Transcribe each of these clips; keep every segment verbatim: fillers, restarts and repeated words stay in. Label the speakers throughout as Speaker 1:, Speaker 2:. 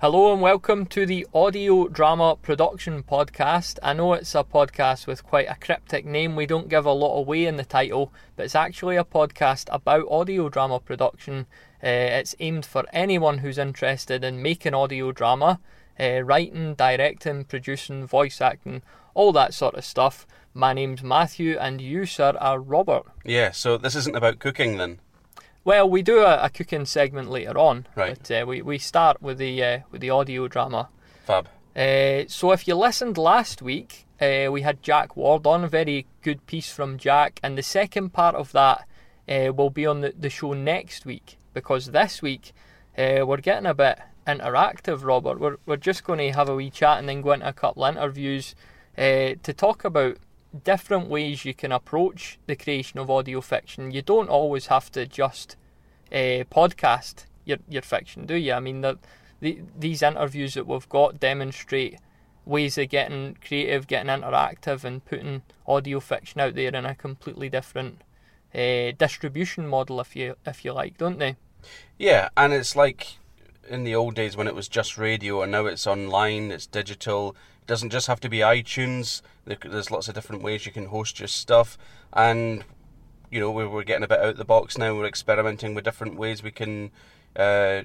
Speaker 1: Hello and welcome to the Audio Drama Production Podcast. I know it's a podcast with quite a cryptic name. We don't give a lot away in the title, but it's actually a podcast about audio drama production. Uh, it's aimed for anyone who's interested in making audio drama, uh, writing, directing, producing, voice acting, all that sort of stuff. My name's Matthew and you, sir, are Robert.
Speaker 2: Yeah, so this isn't about cooking then?
Speaker 1: Well, we do a, a cooking segment later on,
Speaker 2: right.
Speaker 1: but uh, we, we start with the uh, with the audio drama.
Speaker 2: Fab.
Speaker 1: Uh, so if you listened last week, uh, we had Jack Ward on, a very good piece from Jack, and the second part of that uh, will be on the, the show next week, because this week uh, we're getting a bit interactive, Robert. We're, we're just going to have a wee chat and then go into a couple of interviews uh, to talk about different ways you can approach the creation of audio fiction. You don't always have to just uh, podcast your your fiction, do you? I mean, the, the, these interviews that we've got demonstrate ways of getting creative, getting interactive, and putting audio fiction out there in a completely different uh, distribution model, if you if you like, don't they?
Speaker 2: Yeah, and it's like in the old days when it was just radio, and now it's online, it's digital. It doesn't just have to be iTunes. There's lots of different ways you can host your stuff, and you know we're, we're getting a bit out of the box now. We're experimenting with different ways we can, uh,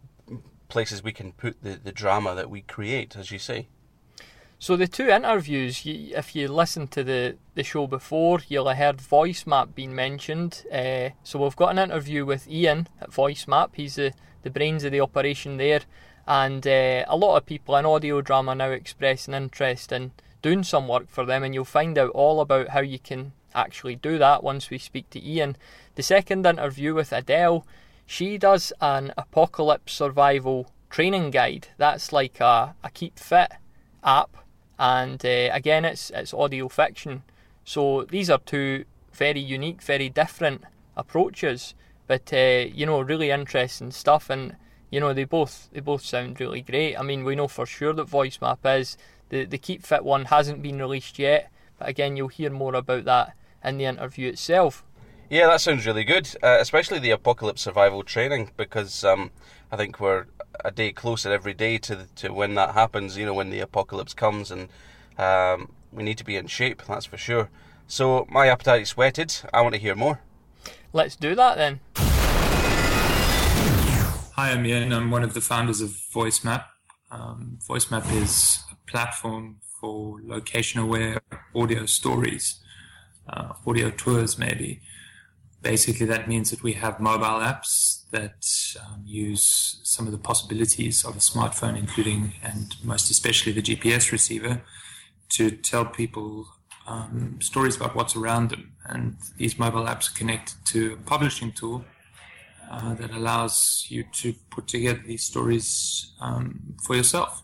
Speaker 2: places we can put the, the drama that we create, as you say.
Speaker 1: So the two interviews, you, if you listened to the, the show before, you'll have heard VoiceMap being mentioned. Uh, so we've got an interview with Ian at VoiceMap. He's the, the brains of the operation there. And uh, a lot of people in audio drama now expressing interest in doing some work for them, and you'll find out all about how you can actually do that once we speak to Ian. The second interview with Adele, she does an apocalypse survival training guide. That's like a, a Keep Fit app, and uh, again it's it's audio fiction. So these are two very unique, very different approaches, but uh, you know, really interesting stuff. And you know, they both they both sound really great. I mean, we know for sure that VoiceMap is. The the Keep Fit one hasn't been released yet, but again, you'll hear more about that in the interview itself.
Speaker 2: Yeah, that sounds really good, uh, especially the apocalypse survival training, because um, I think we're a day closer every day to to when that happens, you know, when the apocalypse comes, and um, we need to be in shape, that's for sure. So my appetite is whetted. I want to hear more.
Speaker 1: Let's do that then.
Speaker 3: Hi, I'm Ian. I'm one of the founders of VoiceMap. Um, VoiceMap is a platform for location-aware audio stories, uh, audio tours maybe. Basically, that means that we have mobile apps that um, use some of the possibilities of a smartphone, including and most especially the G P S receiver, to tell people um, stories about what's around them. And these mobile apps are connected to a publishing tool Uh, that allows you to put together these stories um, for yourself.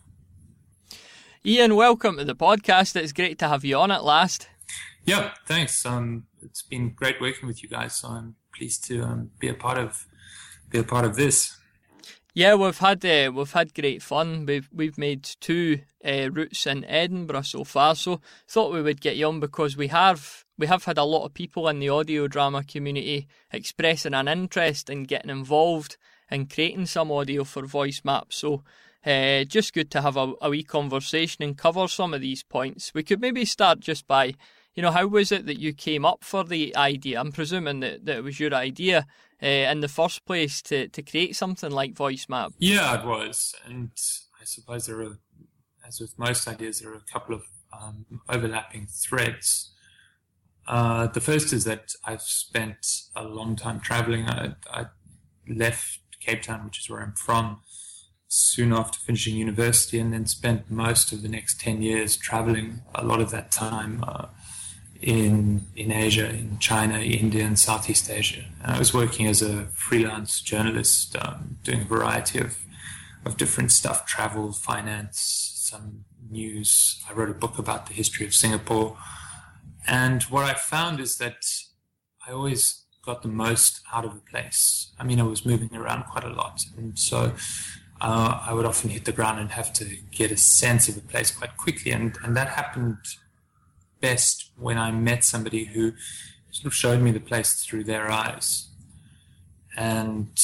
Speaker 1: Ian, welcome to the podcast. It's great to have you on at last.
Speaker 3: Yeah, thanks. Um, it's been great working with you guys, so I'm pleased to um, be a part of be a part of this.
Speaker 1: Yeah, we've had uh, we've had great fun. We've we've made two uh, routes in Edinburgh so far, so thought we would get you on because we have we have had a lot of people in the audio drama community expressing an interest in getting involved in creating some audio for VoiceMap. So uh, just good to have a, a wee conversation and cover some of these points. We could maybe start just by, you know, how was it that you came up for the idea? I'm presuming that, that it was your idea uh, in the first place to, to create something like VoiceMap.
Speaker 3: Yeah, it was. And I suppose there are, as with most ideas, there are a couple of um, overlapping threads. Uh, the first is that I've spent a long time traveling. I, I left Cape Town, which is where I'm from, soon after finishing university, and then spent most of the next ten years traveling, a lot of that time uh, in in Asia, in China, India, and Southeast Asia. And I was working as a freelance journalist, um, doing a variety of, of different stuff, travel, finance, some news. I wrote a book about the history of Singapore. And what I found is that I always got the most out of the place. I mean, I was moving around quite a lot. And so uh, I would often hit the ground and have to get a sense of a place quite quickly. And, and that happened best when I met somebody who sort of showed me the place through their eyes. And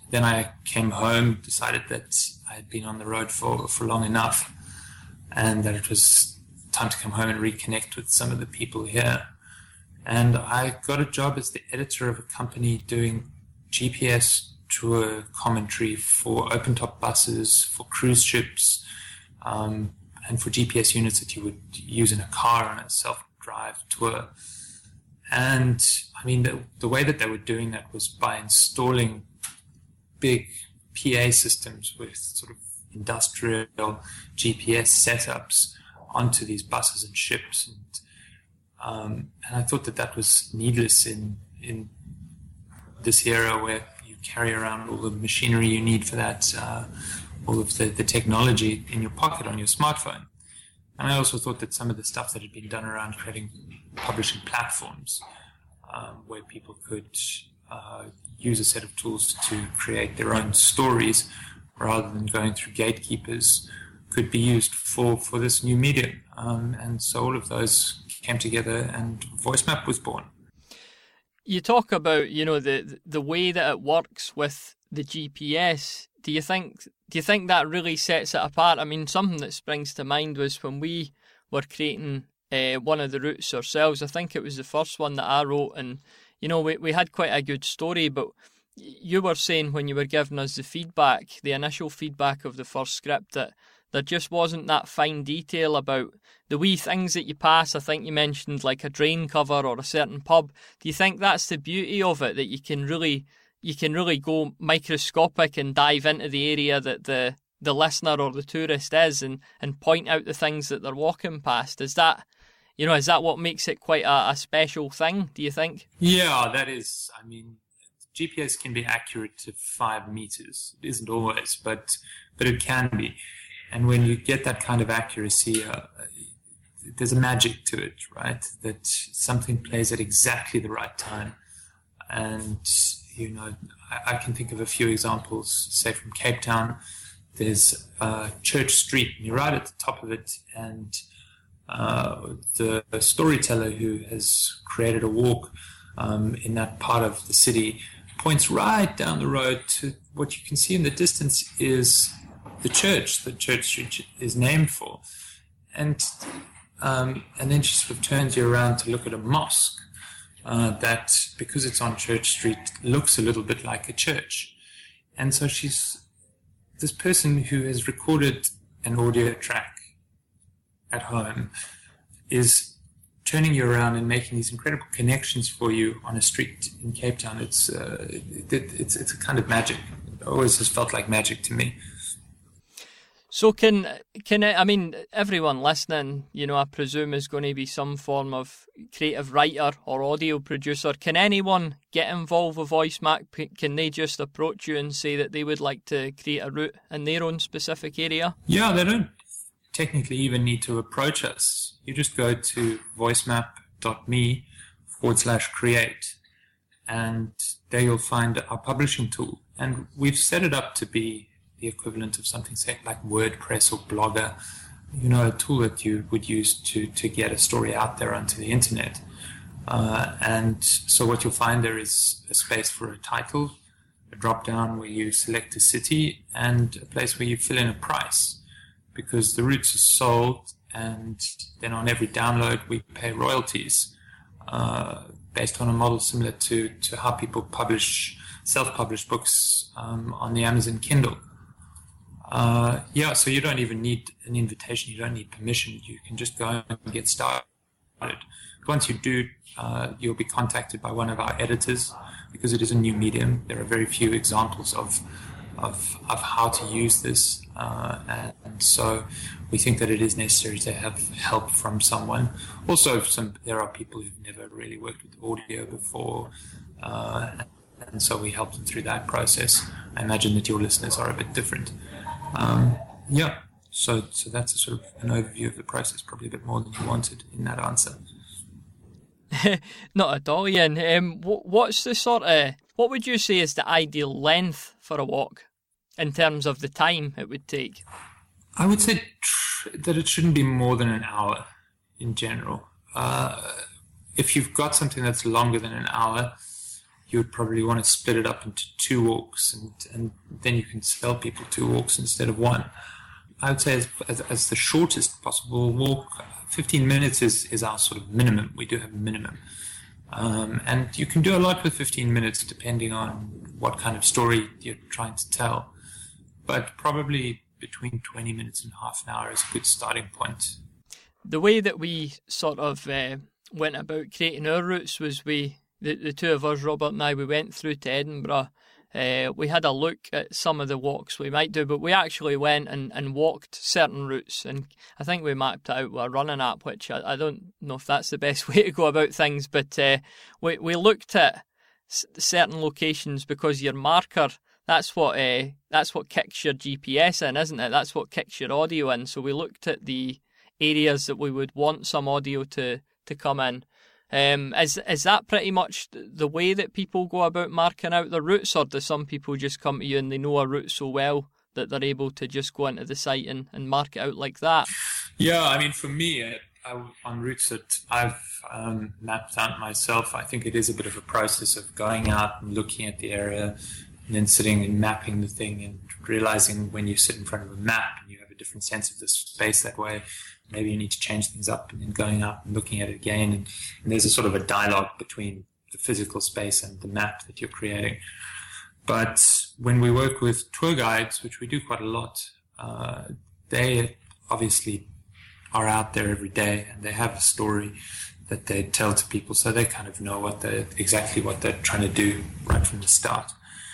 Speaker 3: then I came home, decided that I had been on the road for, for long enough, and that it was time to come home and reconnect with some of the people here. And I got a job as the editor of a company doing G P S tour commentary for open-top buses, for cruise ships, um, and for G P S units that you would use in a car on a self-drive tour. And I mean, the, the way that they were doing that was by installing big P A systems with sort of industrial G P S setups onto these buses and ships. And, um, and I thought that that was needless in, in this era where you carry around all the machinery you need for that, uh, all of the, the technology in your pocket on your smartphone. And I also thought that some of the stuff that had been done around creating publishing platforms um, where people could uh, use a set of tools to create their own stories rather than going through gatekeepers could be used for, for this new medium. Um, and so all of those came together and VoiceMap was born.
Speaker 1: You talk about, you know, the the way that it works with the G P S. Do you think do you think that really sets it apart? I mean, something that springs to mind was when we were creating uh, one of the routes ourselves. I think it was the first one that I wrote, and you know, we we had quite a good story. But you were saying when you were giving us the feedback, the initial feedback of the first script, that there just wasn't that fine detail about the wee things that you pass. I think you mentioned like a drain cover or a certain pub. Do you think that's the beauty of it, that you can really you can really go microscopic and dive into the area that the the listener or the tourist is, and, and point out the things that they're walking past? Is that, you know, is that what makes it quite a, a special thing, do you think?
Speaker 3: Yeah, that is. I mean, G P S can be accurate to five meters. It isn't always, but but it can be. And when you get that kind of accuracy, uh, there's a magic to it, right? That something plays at exactly the right time. And, you know, I, I can think of a few examples, say from Cape Town. There's uh, Church Street, and you're right at the top of it. And uh, the storyteller who has created a walk um, in that part of the city points right down the road to what you can see in the distance is the church that Church Street is named for. And um, and then she sort of turns you around to look at a mosque uh, that, because it's on Church Street, looks a little bit like a church. And so she's this person who has recorded an audio track at home is turning you around and making these incredible connections for you on a street in Cape Town. It's uh, it, it's it's a kind of magic. It always has felt like magic to me.
Speaker 1: So can can I mean, everyone listening, you know, I presume is going to be some form of creative writer or audio producer. Can anyone get involved with VoiceMap? Can they just approach you and say that they would like to create a route in their own specific area?
Speaker 3: Yeah, they don't technically even need to approach us. You just go to voicemap.me forward slash create, and there you'll find our publishing tool. And we've set it up to be the equivalent of something, say, like WordPress or Blogger, you know, a tool that you would use to, to get a story out there onto the internet. Uh, and so what you'll find there is a space for a title, a drop-down where you select a city, and a place where you fill in a price, because the routes are sold, and then on every download we pay royalties uh, based on a model similar to, to how people publish, self-publish books um, on the Amazon Kindle. Uh, yeah, so you don't even need an invitation, you don't need permission, you can just go and get started. Once you do, uh, you'll be contacted by one of our editors, because it is a new medium. There are very few examples of of, of how to use this, uh, and so we think that it is necessary to have help from someone. Also, some there are people who've never really worked with audio before, uh, and so we help them through that process. I imagine that your listeners are a bit different. Um, yeah, so so that's a sort of an overview of the process, probably a bit more than you wanted in that answer.
Speaker 1: Not at all, Ian. Um, what's the sort of, what would you say is the ideal length for a walk in terms of the time it would take?
Speaker 3: I would say tr- that it shouldn't be more than an hour in general. Uh, if you've got something that's longer than an hour, you would probably want to split it up into two walks, and, and then you can tell people two walks instead of one. I would say as, as, as the shortest possible walk, fifteen minutes is, is our sort of minimum. We do have a minimum. Um, and you can do a lot with fifteen minutes depending on what kind of story you're trying to tell. But probably between twenty minutes and half an hour is a good starting point.
Speaker 1: The way that we sort of uh, went about creating our routes was we, the, the two of us, Robert and I, we went through to Edinburgh. Uh, we had a look at some of the walks we might do, but we actually went and, and walked certain routes, and I think we mapped it out with a running app, which I, I don't know if that's the best way to go about things, but uh, we, we looked at s- certain locations because your marker, that's what uh, that's what kicks your G P S in, isn't it? That's what kicks your audio in. So we looked at the areas that we would want some audio to, to come in. Um, is is that pretty much the way that people go about marking out their routes, or do some people just come to you and they know a route so well that they're able to just go into the site and, and mark it out like that?
Speaker 3: Yeah, I mean, for me, I, I, on routes that I've um, mapped out myself, I think it is a bit of a process of going out and looking at the area and then sitting and mapping the thing and realizing when you sit in front of a map and you have a different sense of the space that way, maybe you need to change things up, and then going out and looking at it again. And, and there's a sort of a dialogue between the physical space and the map that you're creating. But when we work with tour guides, which we do quite a lot, uh, they obviously are out there every day and they have a story that they tell to people, so they kind of know what they exactly what they're trying to do right from the start.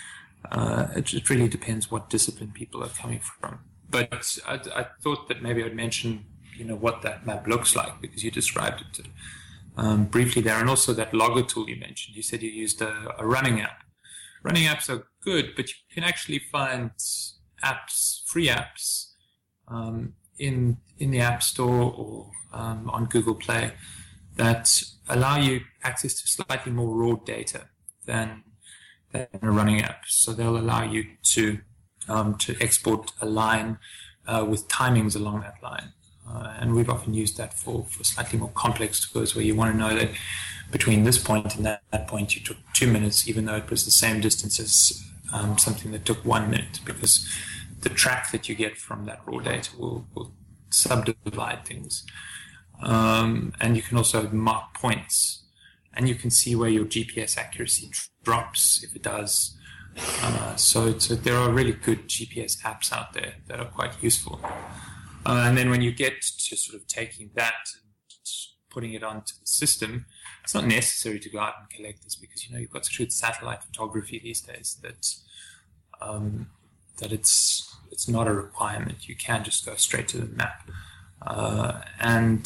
Speaker 3: Uh, it, it really depends what discipline people are coming from. But I, I thought that maybe I'd mention, you know, what that map looks like, because you described it um, briefly there, and also that logger tool you mentioned. You said you used a, a running app. Running apps are good, but you can actually find apps, free apps, um, in in the App Store or um, on Google Play that allow you access to slightly more raw data than than a running app. So they'll allow you to um, to export a line uh, with timings along that line. Uh, and we've often used that for, for slightly more complex tours where you want to know that between this point and that, that point you took two minutes, even though it was the same distance as um, something that took one minute, because the track that you get from that raw data will, will subdivide things. Um, and you can also mark points, and you can see where your G P S accuracy drops if it does. Uh, so, so there are really good G P S apps out there that are quite useful. Uh, and then when you get to sort of taking that and putting it onto the system, it's not necessary to go out and collect this, because, you know, you've got such good satellite photography these days that um, that it's it's not a requirement. You can just go straight to the map. Uh, and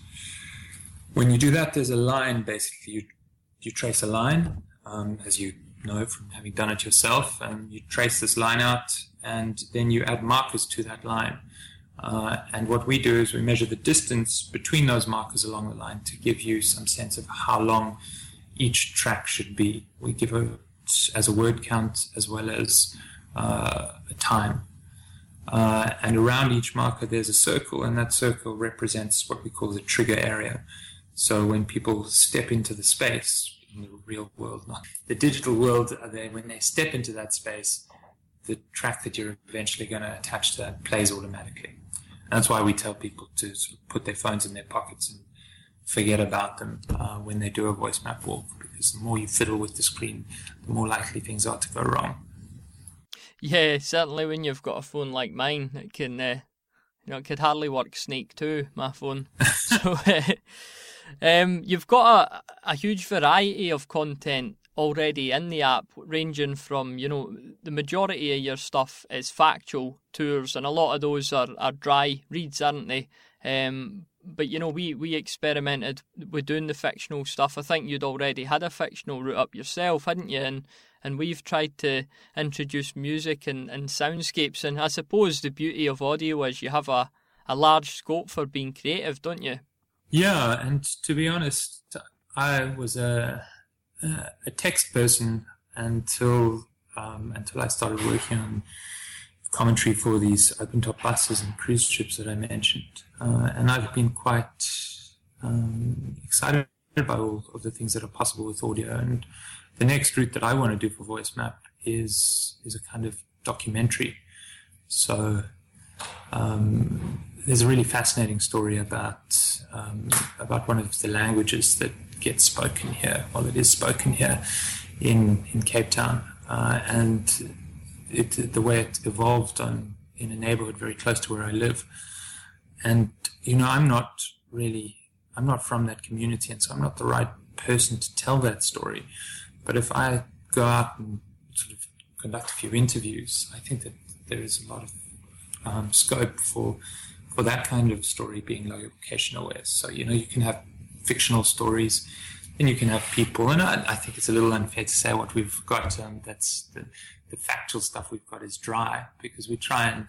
Speaker 3: when you do that, there's a line, basically. You, you trace a line, um, as you know from having done it yourself, and you trace this line out, and then you add markers to that line. Uh, and what we do is we measure the distance between those markers along the line to give you some sense of how long each track should be. We give it as a word count as well as uh, a time. Uh, and around each marker there's a circle, and that circle represents what we call the trigger area. So when people step into the space, in the real world, not the digital world, they, when they step into that space, the track that you're eventually going to attach to that plays automatically. And that's why we tell people to sort of put their phones in their pockets and forget about them uh, when they do a voice map walk, because the more you fiddle with the screen, the more likely things are to go wrong.
Speaker 1: Yeah, certainly when you've got a phone like mine, it can, uh, you know, it could hardly work Snake two, my phone. so, uh, um, you've got a, a huge variety of content already in the app, ranging from, you know, the majority of your stuff is factual tours, and a lot of those are, are dry reads, aren't they? Um, but, you know, we, we experimented with doing the fictional stuff. I think you'd already had a fictional route up yourself, hadn't you? And and we've tried to introduce music and, and soundscapes, and I suppose the beauty of audio is you have a, a large scope for being creative, don't you?
Speaker 3: Yeah, and to be honest, I was a... Uh, a text person until um, until I started working on commentary for these open-top buses and cruise ships that I mentioned. Uh, and I've been quite um, excited by all of the things that are possible with audio. And the next route that I want to do for VoiceMap is is a kind of documentary. So um, there's a really fascinating story about um, about one of the languages that gets spoken here, or that is spoken here in in Cape Town, uh, and it, the way it evolved on in a neighborhood very close to where I live. And you know, I'm not really I'm not from that community, and so I'm not the right person to tell that story. But if I go out and sort of conduct a few interviews, I think that there is a lot of um, scope for for that kind of story being location aware. So, you know, you can have fictional stories, and you can have people, and I, I think it's a little unfair to say what we've got, um, that's the, the factual stuff we've got is dry, because we try and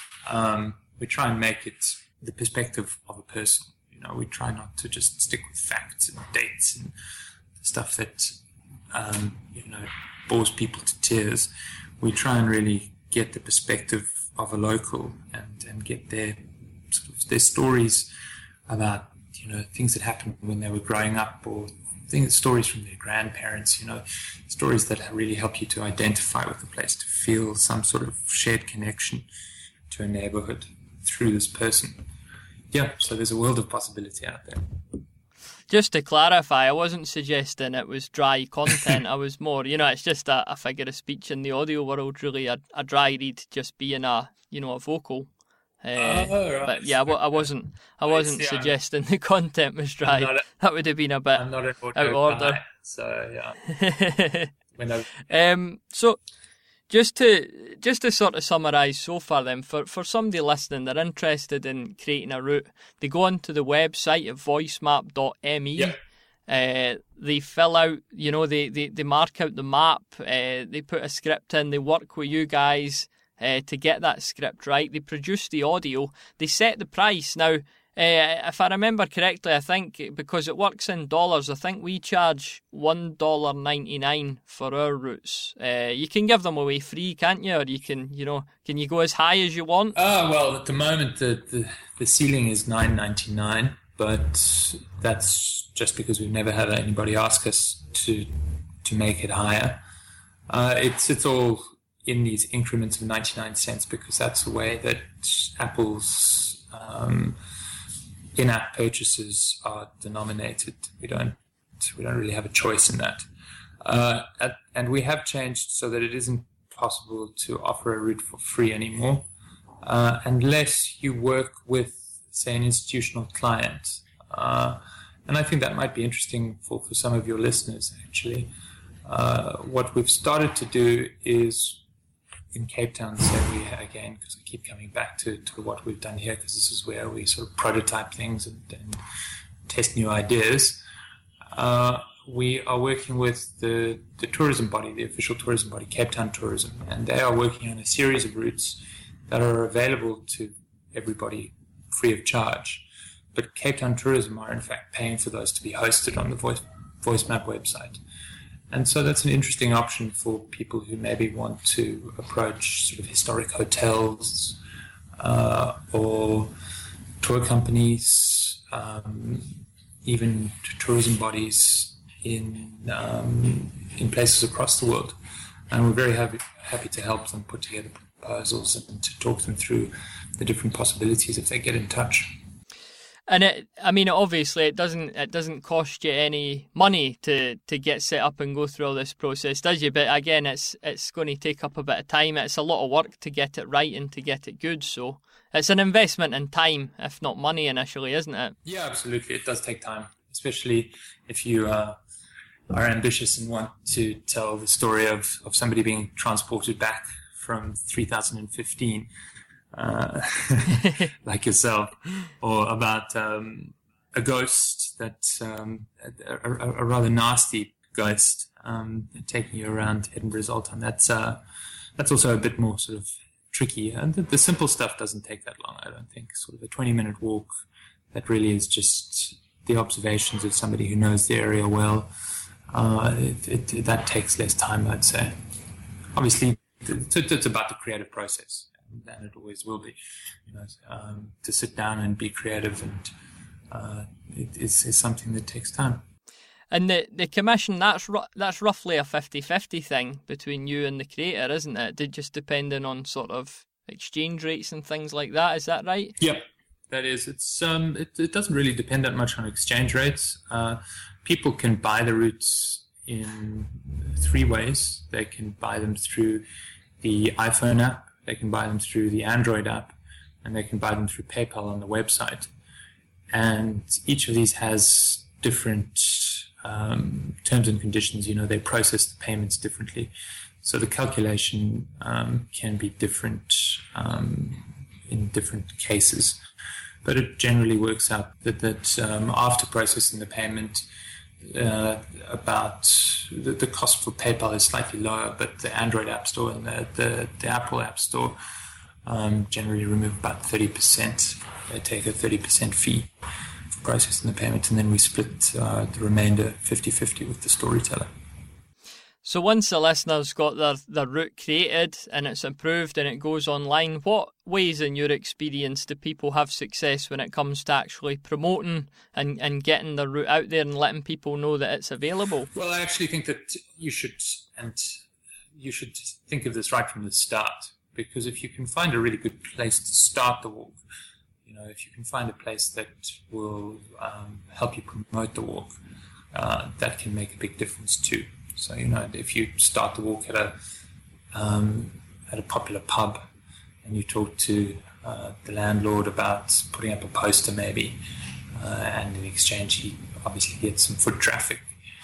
Speaker 3: um, we try and make it the perspective of a person. You know, we try not to just stick with facts and dates and stuff that um, you know bores people to tears. We try and really get the perspective of a local and, and get their sort of their stories about you know things that happened when they were growing up, or things stories from their grandparents. You know, stories that really help you to identify with the place, to feel some sort of shared connection to a neighborhood through this person. Yeah, so there's a world of possibility out there.
Speaker 1: Just to clarify, I wasn't suggesting it was dry content. I was more, you know, it's just a, a figure of speech in the audio world, really, a, a dry read just being a, you know, a vocal. Uh, oh, right. But yeah, I, I wasn't, I wasn't right, suggesting the content was dry. A, that would have been a bit
Speaker 3: I'm not an
Speaker 1: out of order.
Speaker 3: Guy, so yeah. When
Speaker 1: um, so. Just to just to sort of summarise so far then, for, for somebody listening, they're interested in creating a route, they go onto the website at voicemap dot m e,
Speaker 3: yeah.
Speaker 1: uh, they fill out, you know, they, they, they mark out the map, uh, they put a script in, they work with you guys uh, to get that script right, they produce the audio, they set the price. Now, Uh, if I remember correctly, I think because it works in dollars, I think we charge one dollar ninety-nine for our routes. Uh, you can give them away free, can't you? Or you can, you know, can you go as high as you want?
Speaker 3: Oh, well, at the moment the, the, the ceiling is nine ninety-nine, but that's just because we've never had anybody ask us to to make it higher. Uh, it's it's all in these increments of ninety-nine cents, because that's the way that Apple's um, in-app purchases are denominated. We don't we don't really have a choice in that. Uh, at, and we have changed so that it isn't possible to offer a route for free anymore, uh, unless you work with, say, an institutional client. Uh, and I think that might be interesting for, for some of your listeners, actually. Uh, what we've started to do is, in Cape Town, say we again, because I keep coming back to, to what we've done here, because this is where we sort of prototype things and, and test new ideas. Uh, we are working with the, the tourism body, the official tourism body, Cape Town Tourism, and they are working on a series of routes that are available to everybody free of charge. But Cape Town Tourism are in fact paying for those to be hosted on the Voice, VoiceMap website. And so that's an interesting option for people who maybe want to approach sort of historic hotels uh, or tour companies, um, even tourism bodies in um, in places across the world. And we're very happy, happy to help them put together proposals and to talk them through the different possibilities if they get in touch.
Speaker 1: And it, I mean, obviously, it doesn't it doesn't cost you any money to, to get set up and go through all this process, does you? But again, it's it's going to take up a bit of time. It's a lot of work to get it right and to get it good. So it's an investment in time, if not money, initially, isn't it?
Speaker 3: Yeah, absolutely. It does take time, especially if you uh, are ambitious and want to tell the story of, of somebody being transported back from three thousand fifteen. Uh, like yourself, or about um, a ghost that um, a, a, a rather nasty ghost um, taking you around Edinburgh Zoltan. That's uh, that's also a bit more sort of tricky. And the, the simple stuff doesn't take that long, I don't think. Sort of a twenty-minute walk that really is just the observations of somebody who knows the area well. Uh, it, it, that takes less time, I'd say. Obviously, it's, it's about the creative process. And it always will be, you know, um, to sit down and be creative, and uh, it, it's, it's something that takes time.
Speaker 1: And the, the commission, that's ru- that's roughly a fifty-fifty thing between you and the creator, isn't it? It just depending on sort of exchange rates and things like that. Is that right?
Speaker 3: Yeah, that is. It's um, it, it doesn't really depend that much on exchange rates. Uh, people can buy the roots in three ways. They can buy them through the iPhone app, they can buy them through the Android app, and they can buy them through PayPal on the website. And each of these has different um, terms and conditions. You know, they process the payments differently. So the calculation um, can be different um, in different cases. But it generally works out that, that um, after processing the payment, uh, about the, the cost for PayPal is slightly lower, but the Android App Store and the, the, the Apple App Store um, generally remove about thirty percent. They take a thirty percent fee for processing the payment, and then we split uh, the remainder fifty-fifty with the storyteller.
Speaker 1: So once the listener's got their, their route created and it's approved and it goes online, what ways in your experience do people have success when it comes to actually promoting and, and getting their route out there and letting people know that it's available?
Speaker 3: Well, I actually think that you should, and you should think of this right from the start, because if you can find a really good place to start the walk, you know, if you can find a place that will um, help you promote the walk, uh, that can make a big difference too. So, you know, if you start the walk at a um, at a popular pub and you talk to uh, the landlord about putting up a poster maybe, uh, and in exchange he obviously gets some foot traffic,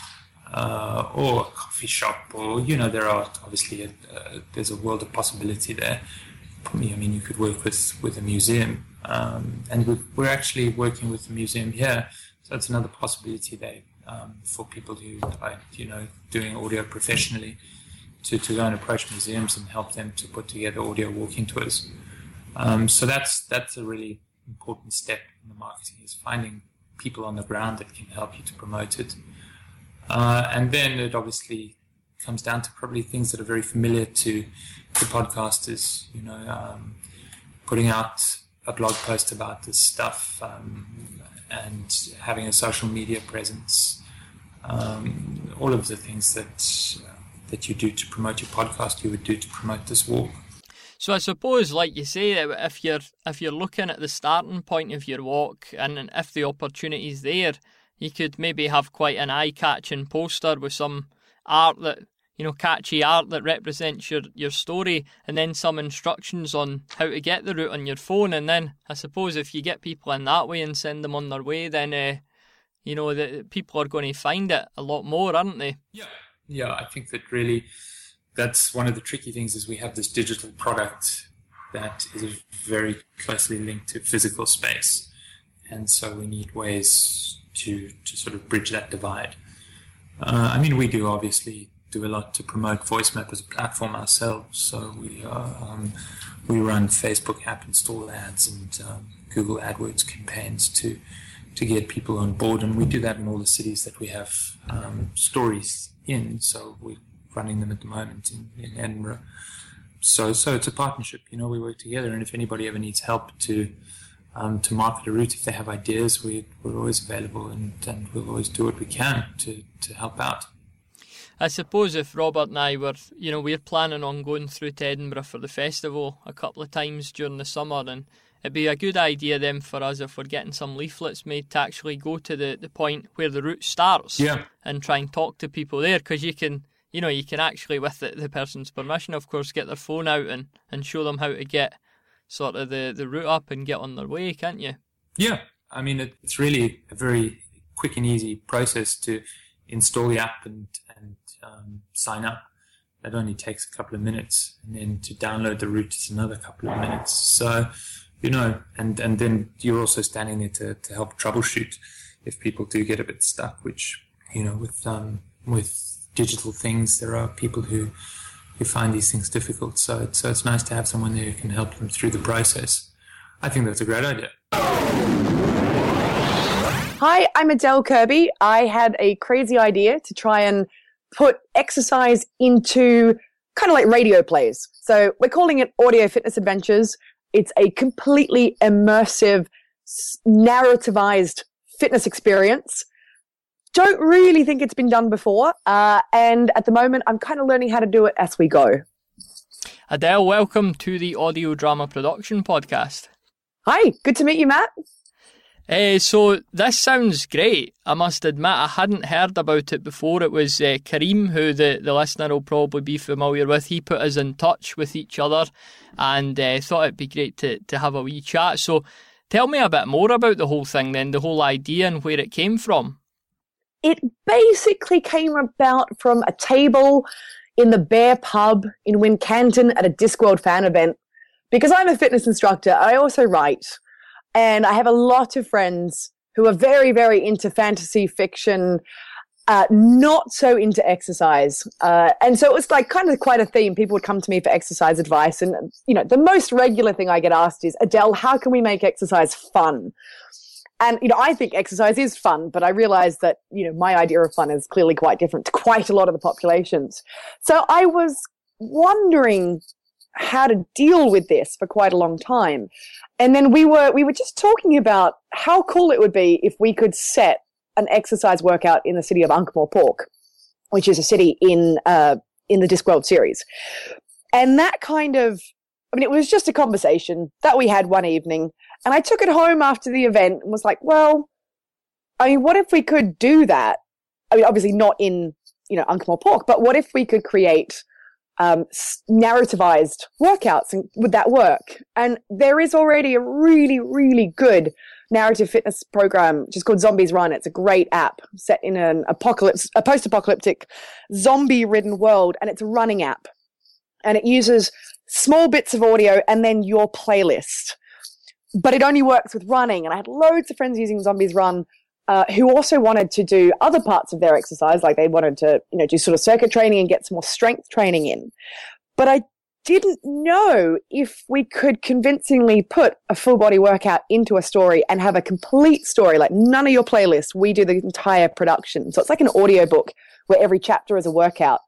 Speaker 3: uh, or a coffee shop, or, you know, there are obviously, a, uh, there's a world of possibility there. I mean, you could work with, with a museum, um, and we're, we're actually working with a museum here, so that's another possibility there. Um, for people who are, you know, doing audio professionally, to, to go and approach museums and help them to put together audio walking tours. Um, so that's that's a really important step in the marketing, is finding people on the ground that can help you to promote it. Uh, and then it obviously comes down to probably things that are very familiar to, to podcasters, you know, um, putting out a blog post about this stuff, um, and having a social media presence, um, all of the things that uh, that you do to promote your podcast, you would do to promote this walk.
Speaker 1: So I suppose, like you say, if you're if you're looking at the starting point of your walk, and if the opportunity's there, you could maybe have quite an eye-catching poster with some art that, you know, catchy art that represents your, your story, and then some instructions on how to get the route on your phone. And then I suppose if you get people in that way and send them on their way, then, uh, you know, the people are going to find it a lot more, aren't they?
Speaker 3: Yeah. Yeah, I think that really that's one of the tricky things, is we have this digital product that is very closely linked to physical space. And so we need ways to, to sort of bridge that divide. Uh, I mean, we do obviously do a lot to promote VoiceMap as a platform ourselves. So we uh, um, we run Facebook app install ads and um, Google AdWords campaigns to to get people on board, and we do that in all the cities that we have um, stories in. So we're running them at the moment in, in Edinburgh. So so it's a partnership. You know, we work together, and if anybody ever needs help to um, to market a route, if they have ideas, we we're always available, and, and we'll always do what we can to to help out.
Speaker 1: I suppose if Robert and I were, you know, we're planning on going through to Edinburgh for the festival a couple of times during the summer, and it'd be a good idea then for us, if we're getting some leaflets made, to actually go to the, the point where the route starts,
Speaker 3: yeah,
Speaker 1: and try and talk to people there, because you can, you know, you can actually, with the, the person's permission, of course, get their phone out and, and show them how to get sort of the, the route up and get on their way, can't you?
Speaker 3: Yeah, I mean, it's really a very quick and easy process to install the app and, and um, sign up. That only takes a couple of minutes, and then to download the route is another couple of minutes. So, you know, and, and then you're also standing there to, to help troubleshoot if people do get a bit stuck, which, you know, with um, with digital things, there are people who who find these things difficult. So it's, so it's nice to have someone there who can help them through the process. I think that's a great idea.
Speaker 4: Hi, I'm Adele Kirby. I had a crazy idea to try and put exercise into kind of like radio plays. So we're calling it Audio Fitness Adventures. It's a completely immersive, narrativized fitness experience. don't really think it's been done before. Uh, and at the moment, I'm kind of learning how to do it as we go.
Speaker 1: Adele, welcome to the Audio Drama Production Podcast.
Speaker 4: Hi, good to meet you, Matt.
Speaker 1: Uh, so this sounds great. I must admit, I hadn't heard about it before. It was uh, Kareem, who the, the listener will probably be familiar with. He put us in touch with each other and uh, thought it'd be great to, to have a wee chat. So tell me a bit more about the whole thing then, the whole idea and where it came from.
Speaker 4: It basically came about from a table in the Bear Pub in Wincanton at a Discworld fan event. Because I'm a fitness instructor, I also write. And I have a lot of friends who are very, very into fantasy fiction, uh, not so into exercise. Uh, and so it was like kind of quite a theme. People would come to me for exercise advice. And, you know, the most regular thing I get asked is, Adele, how can we make exercise fun? And, you know, I think exercise is fun, but I realize that, you know, my idea of fun is clearly quite different to quite a lot of the populations. So I was wondering how to deal with this for quite a long time. And then we were we were just talking about how cool it would be if we could set an exercise workout in the city of Ankh-Morpork, which is a city in uh, in the Discworld series. And that kind of, I mean, it was just a conversation that we had one evening. And I took it home after the event and was like, well, I mean, what if we could do that? I mean, obviously not in, you know, Ankh-Morpork, but what if we could create Um, narrativized workouts, and would that work? And there is already a really, really good narrative fitness program, which is called Zombies Run. It's a great app set in an apocalypse, a post-apocalyptic zombie-ridden world, and it's a running app. And it uses small bits of audio and then your playlist. But it only works with running. And I had loads of friends using Zombies Run Uh, who also wanted to do other parts of their exercise, like they wanted to, you know, do sort of circuit training and get some more strength training in. But I didn't know if we could convincingly put a full body workout into a story and have a complete story, like none of your playlists, we do the entire production. So it's like an audiobook where every chapter is a workout.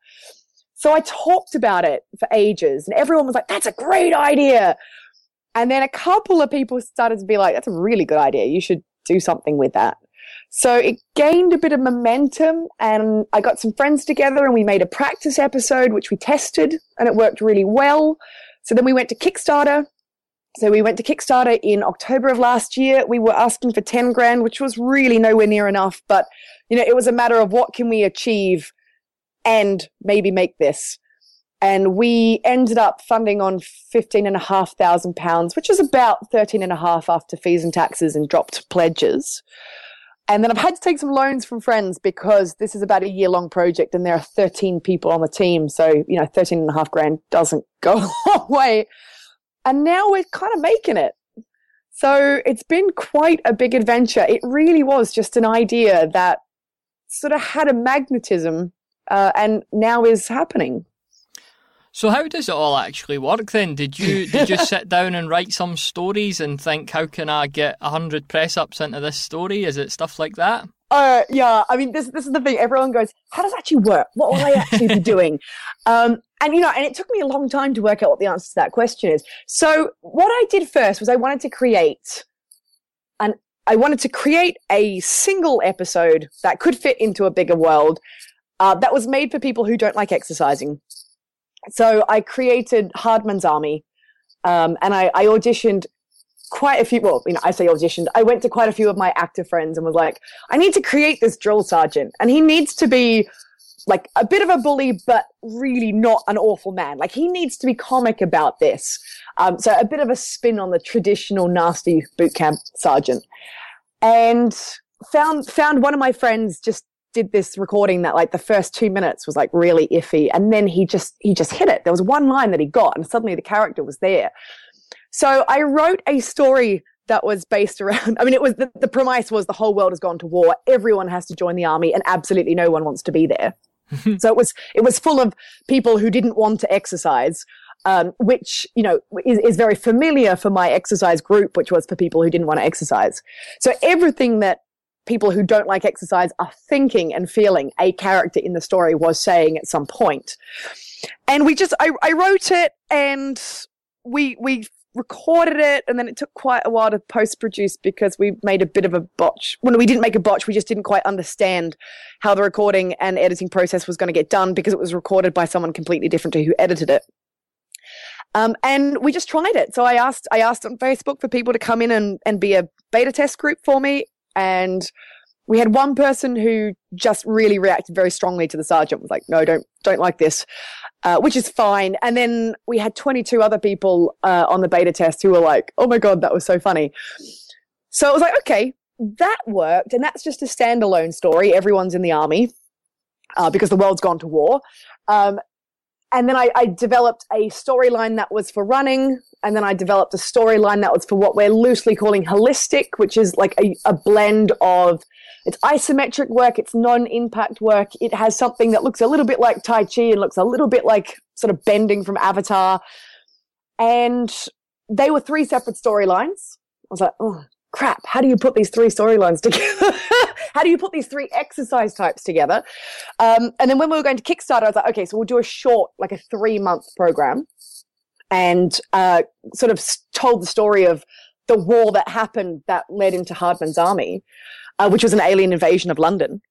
Speaker 4: So I talked about it for ages and everyone was like, that's a great idea. And then a couple of people started to be like, that's a really good idea. You should do something with that. So it gained a bit of momentum and I got some friends together and we made a practice episode, which we tested and it worked really well. So then we went to Kickstarter. So we went to Kickstarter in October of last year. We were asking for ten grand, which was really nowhere near enough. But, you know, it was a matter of what can we achieve and maybe make this. And we ended up funding on fifteen and a half thousand pounds, which is about thirteen and a half after fees and taxes and dropped pledges. And then I've had to take some loans from friends because this is about a year long project and there are thirteen people on the team. So, you know, thirteen and a half grand doesn't go a long way. And now we're kind of making it. So it's been quite a big adventure. It really was just an idea that sort of had a magnetism uh, and now is happening.
Speaker 1: So how does it all actually work then? Did you did you sit down and write some stories and think, how can I get one hundred press-ups into this story? Is it stuff like that?
Speaker 4: Uh, yeah, I mean, this this is the thing. Everyone goes, how does it actually work? What will I actually be doing? Um, and, you know, and it took me a long time to work out what the answer to that question is. So what I did first was I wanted to create an, I wanted to create a single episode that could fit into a bigger world uh, that was made for people who don't like exercising. So I created Hardman's Army, um, and I, I auditioned quite a few, well, you know, I say auditioned, I went to quite a few of my actor friends and was like, I need to create this drill sergeant, and he needs to be like a bit of a bully, but really not an awful man. Like he needs to be comic about this. Um, so a bit of a spin on the traditional nasty boot camp sergeant. And found, found one of my friends just did this recording that like the first two minutes was like really iffy. And then he just, he just hit it. There was one line that he got and suddenly the character was there. So I wrote a story that was based around, I mean, it was the, the premise was the whole world has gone to war. Everyone has to join the army and absolutely no one wants to be there. So it was, it was full of people who didn't want to exercise, um, which, you know, is, is very familiar for my exercise group, which was for people who didn't want to exercise. So everything that people who don't like exercise are thinking and feeling, a character in the story was saying at some point. And we just, I, I wrote it and we, we recorded it, and then it took quite a while to post-produce because we made a bit of a botch. Well, we didn't make a botch. We just didn't quite understand how the recording and editing process was going to get done because it was recorded by someone completely different to who edited it. Um, and we just tried it. So I asked, I asked on Facebook for people to come in and, and be a beta test group for me. And we had one person who just really reacted very strongly to the sergeant, was like, no, don't, don't like this, uh, which is fine. And then we had twenty-two other people, uh, on the beta test who were like, oh my God, that was so funny. So it was like, okay, that worked. And that's just a standalone story. Everyone's in the army, uh, because the world's gone to war. Um, And then I, I developed a storyline that was for running. And then I developed a storyline that was for what we're loosely calling holistic, which is like a, a blend of, it's isometric work, it's non-impact work. It has something that looks a little bit like Tai Chi and looks a little bit like sort of bending from Avatar. And they were three separate storylines. I was like, oh, crap, how do you put these three storylines together? How do you put these three exercise types together? Um, and then when we were going to Kickstarter, I was like, okay, so we'll do a short, like a three-month program, and uh, sort of told the story of the war that happened that led into Hardman's army, uh, which was an alien invasion of London,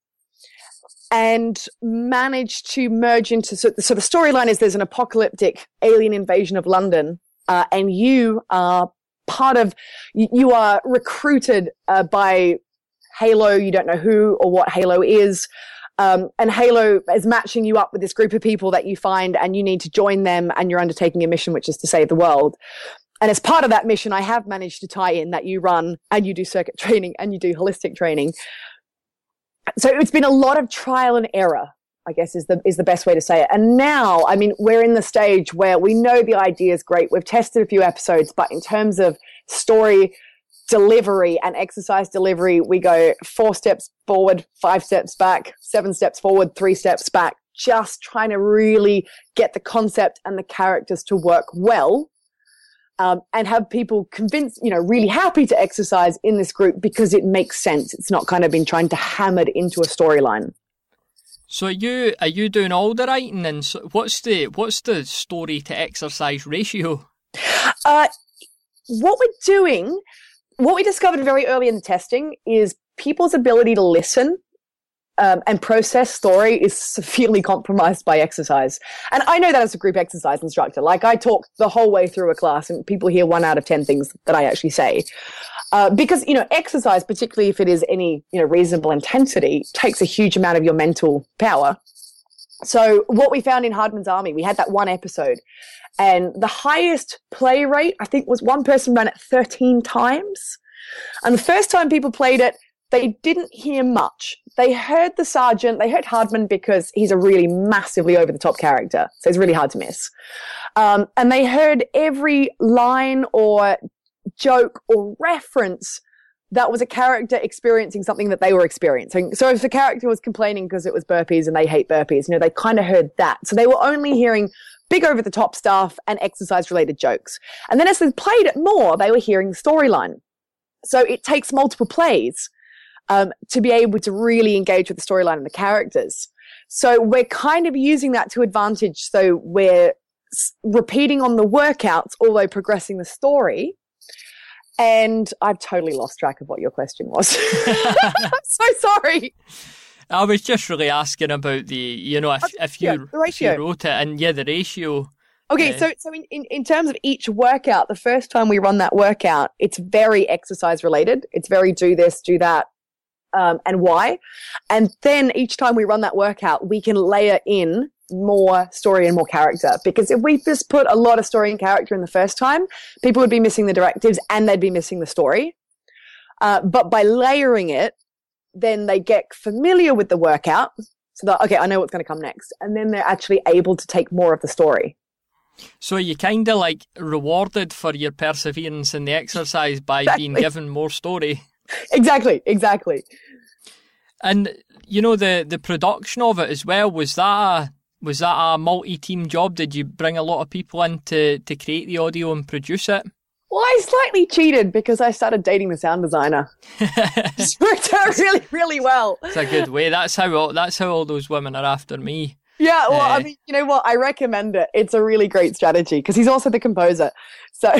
Speaker 4: and managed to merge into, so, so the storyline is there's an apocalyptic alien invasion of London, uh, and you are part of, you are recruited uh, by Halo. You don't know who or what Halo is. Um, and Halo is matching you up with this group of people that you find, and you need to join them, and you're undertaking a mission, which is to save the world. And as part of that mission, I have managed to tie in that you run and you do circuit training and you do holistic training. So it's been a lot of trial and error, I guess is the, is the best way to say it. And now, I mean, we're in the stage where we know the idea is great. We've tested a few episodes, but in terms of story delivery and exercise delivery, we go four steps forward, five steps back, seven steps forward, three steps back, just trying to really get the concept and the characters to work well, um, and have people convinced, you know, really happy to exercise in this group because it makes sense. It's not kind of been trying to hammer it into a storyline.
Speaker 1: So are you are you doing all the writing, and so what's the what's the story to exercise ratio?
Speaker 4: Uh, what we're doing. What we discovered very early in the testing is people's ability to listen um, and process story is severely compromised by exercise. And I know that as a group exercise instructor. Like, I talk the whole way through a class and people hear one out of ten things that I actually say. Uh, because, you know, exercise, particularly if it is any, you know, reasonable intensity, takes a huge amount of your mental power. So what we found in Hardman's Army, we had that one episode, and the highest play rate, I think, was one person ran it thirteen times. And the first time people played it, they didn't hear much. They heard the sergeant, they heard Hardman because he's a really massively over-the-top character, so he's really hard to miss. Um, and they heard every line or joke or reference that was a character experiencing something that they were experiencing. So if the character was complaining because it was burpees and they hate burpees, you know, they kind of heard that. So they were only hearing big over-the-top stuff and exercise-related jokes. And then as they played it more, they were hearing the storyline. So it takes multiple plays um, to be able to really engage with the storyline and the characters. So we're kind of using that to advantage. So we're s- repeating on the workouts, although progressing the story. And I've totally lost track of what your question was. I'm so sorry.
Speaker 1: I was just really asking about the, you know, if, if, you,
Speaker 4: yeah,
Speaker 1: if you wrote it, and yeah, the ratio.
Speaker 4: Okay, uh, so so in, in, in terms of each workout, the first time we run that workout, it's very exercise related. It's very do this, do that, um, and why. And then each time we run that workout, we can layer in more story and more character, because if we just put a lot of story and character in the first time, people would be missing the directives and they'd be missing the story. Uh, but by layering it, then they get familiar with the workout, so that, okay, I know what's going to come next, and then they're actually able to take more of the story.
Speaker 1: So you kind of like rewarded for your perseverance in the exercise by exactly. being given more story.
Speaker 4: Exactly, exactly.
Speaker 1: And you know, the the production of it as well, was that a Was that a multi-team job? Did you bring a lot of people in to, to create the audio and produce it?
Speaker 4: Well, I slightly cheated because I started dating the sound designer. It worked out really, really well.
Speaker 1: It's a good way. That's how all, that's how all those women are after me.
Speaker 4: Yeah, well,
Speaker 1: Uh,
Speaker 4: I mean, you know what? I recommend it. It's a really great strategy because he's also the composer. So,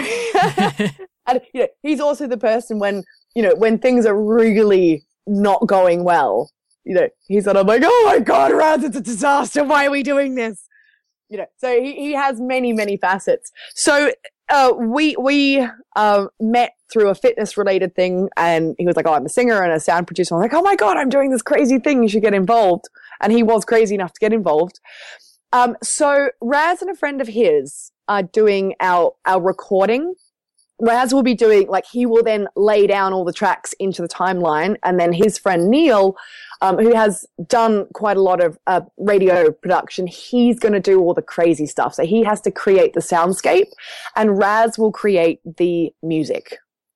Speaker 4: and you know, he's also the person when, you know, when things are really not going well, you know, he's sort of like, oh my God, Raz, it's a disaster. Why are we doing this? You know, so he, he has many, many facets. So, uh, we, we, uh, met through a fitness related thing, and he was like, oh, I'm a singer and a sound producer. I'm like, oh my God, I'm doing this crazy thing. You should get involved. And he was crazy enough to get involved. Um, so Raz and a friend of his are doing our, our recording. Raz will be doing, like, he will then lay down all the tracks into the timeline. And then his friend Neil, um, who has done quite a lot of uh, radio production, he's going to do all the crazy stuff. So he has to create the soundscape, and Raz will create the music.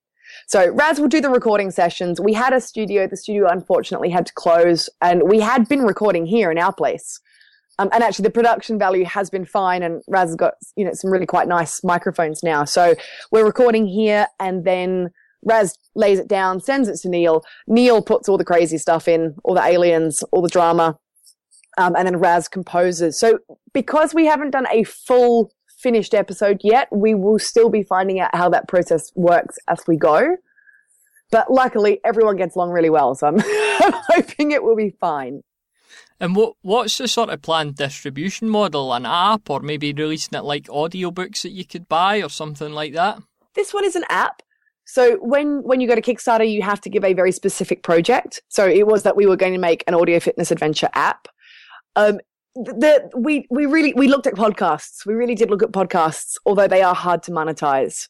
Speaker 4: So Raz will do the recording sessions. We had a studio. The studio unfortunately had to close, and we had been recording here in our place. Um, and actually the production value has been fine, and Raz has got, you know, some really quite nice microphones now. So we're recording here, and then Raz lays it down, sends it to Neil. Neil puts all the crazy stuff in, all the aliens, all the drama. Um, and then Raz composes. So because we haven't done a full finished episode yet, we will still be finding out how that process works as we go. But luckily, everyone gets along really well, so I'm, I'm hoping it will be fine.
Speaker 1: And what what's the sort of planned distribution model? An app, or maybe releasing it like audiobooks that you could buy or something like that?
Speaker 4: This one is an app. So when, when you go to Kickstarter, you have to give a very specific project. So it was that we were going to make an audio fitness adventure app. Um, The, we, we really, we looked at podcasts. We really did look at podcasts, although they are hard to monetize.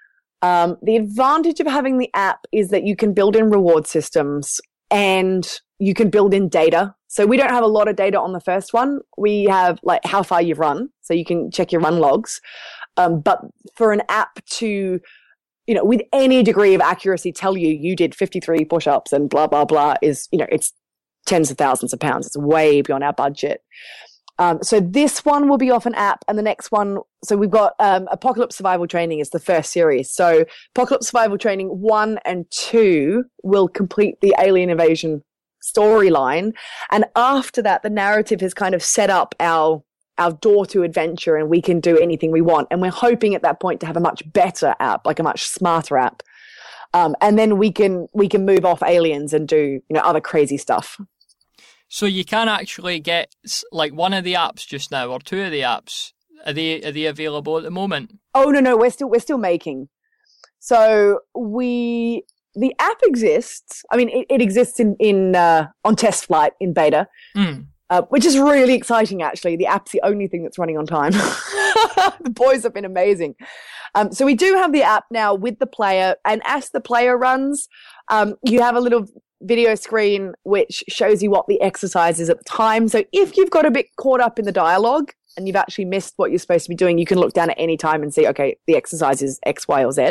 Speaker 4: Um, the advantage of having the app is that you can build in reward systems and you can build in data. So we don't have a lot of data on the first one. We have like how far you've run, so you can check your run logs. Um, but for an app to, you know, with any degree of accuracy tell you you did fifty-three push-ups and blah, blah, blah is, you know, it's tens of thousands of pounds. It's way beyond our budget. Um, so this one will be off an app, and the next one, so we've got um, Apocalypse Survival Training is the first series. So Apocalypse Survival Training one and two will complete the alien invasion storyline. And after that, the narrative has kind of set up our our door to adventure, and we can do anything we want. And we're hoping at that point to have a much better app, like a much smarter app. Um, and then we can we can move off aliens and do, you know, other crazy stuff.
Speaker 1: So you can actually get like one of the apps just now, or two of the apps. Are they are they available at the moment?
Speaker 4: Oh no, no, we're still we're still making. So we the app exists. I mean, it, it exists in in uh, on test flight in beta,
Speaker 1: Mm.
Speaker 4: uh, which is really exciting. Actually, the app's the only thing that's running on time. The boys have been amazing. Um, so we do have the app now with the player, and as the player runs, um, you have a little video screen which shows you what the exercise is at the time. So if you've got a bit caught up in the dialogue and you've actually missed what you're supposed to be doing, you can look down at any time and see, okay, the exercise is X, Y, or Z.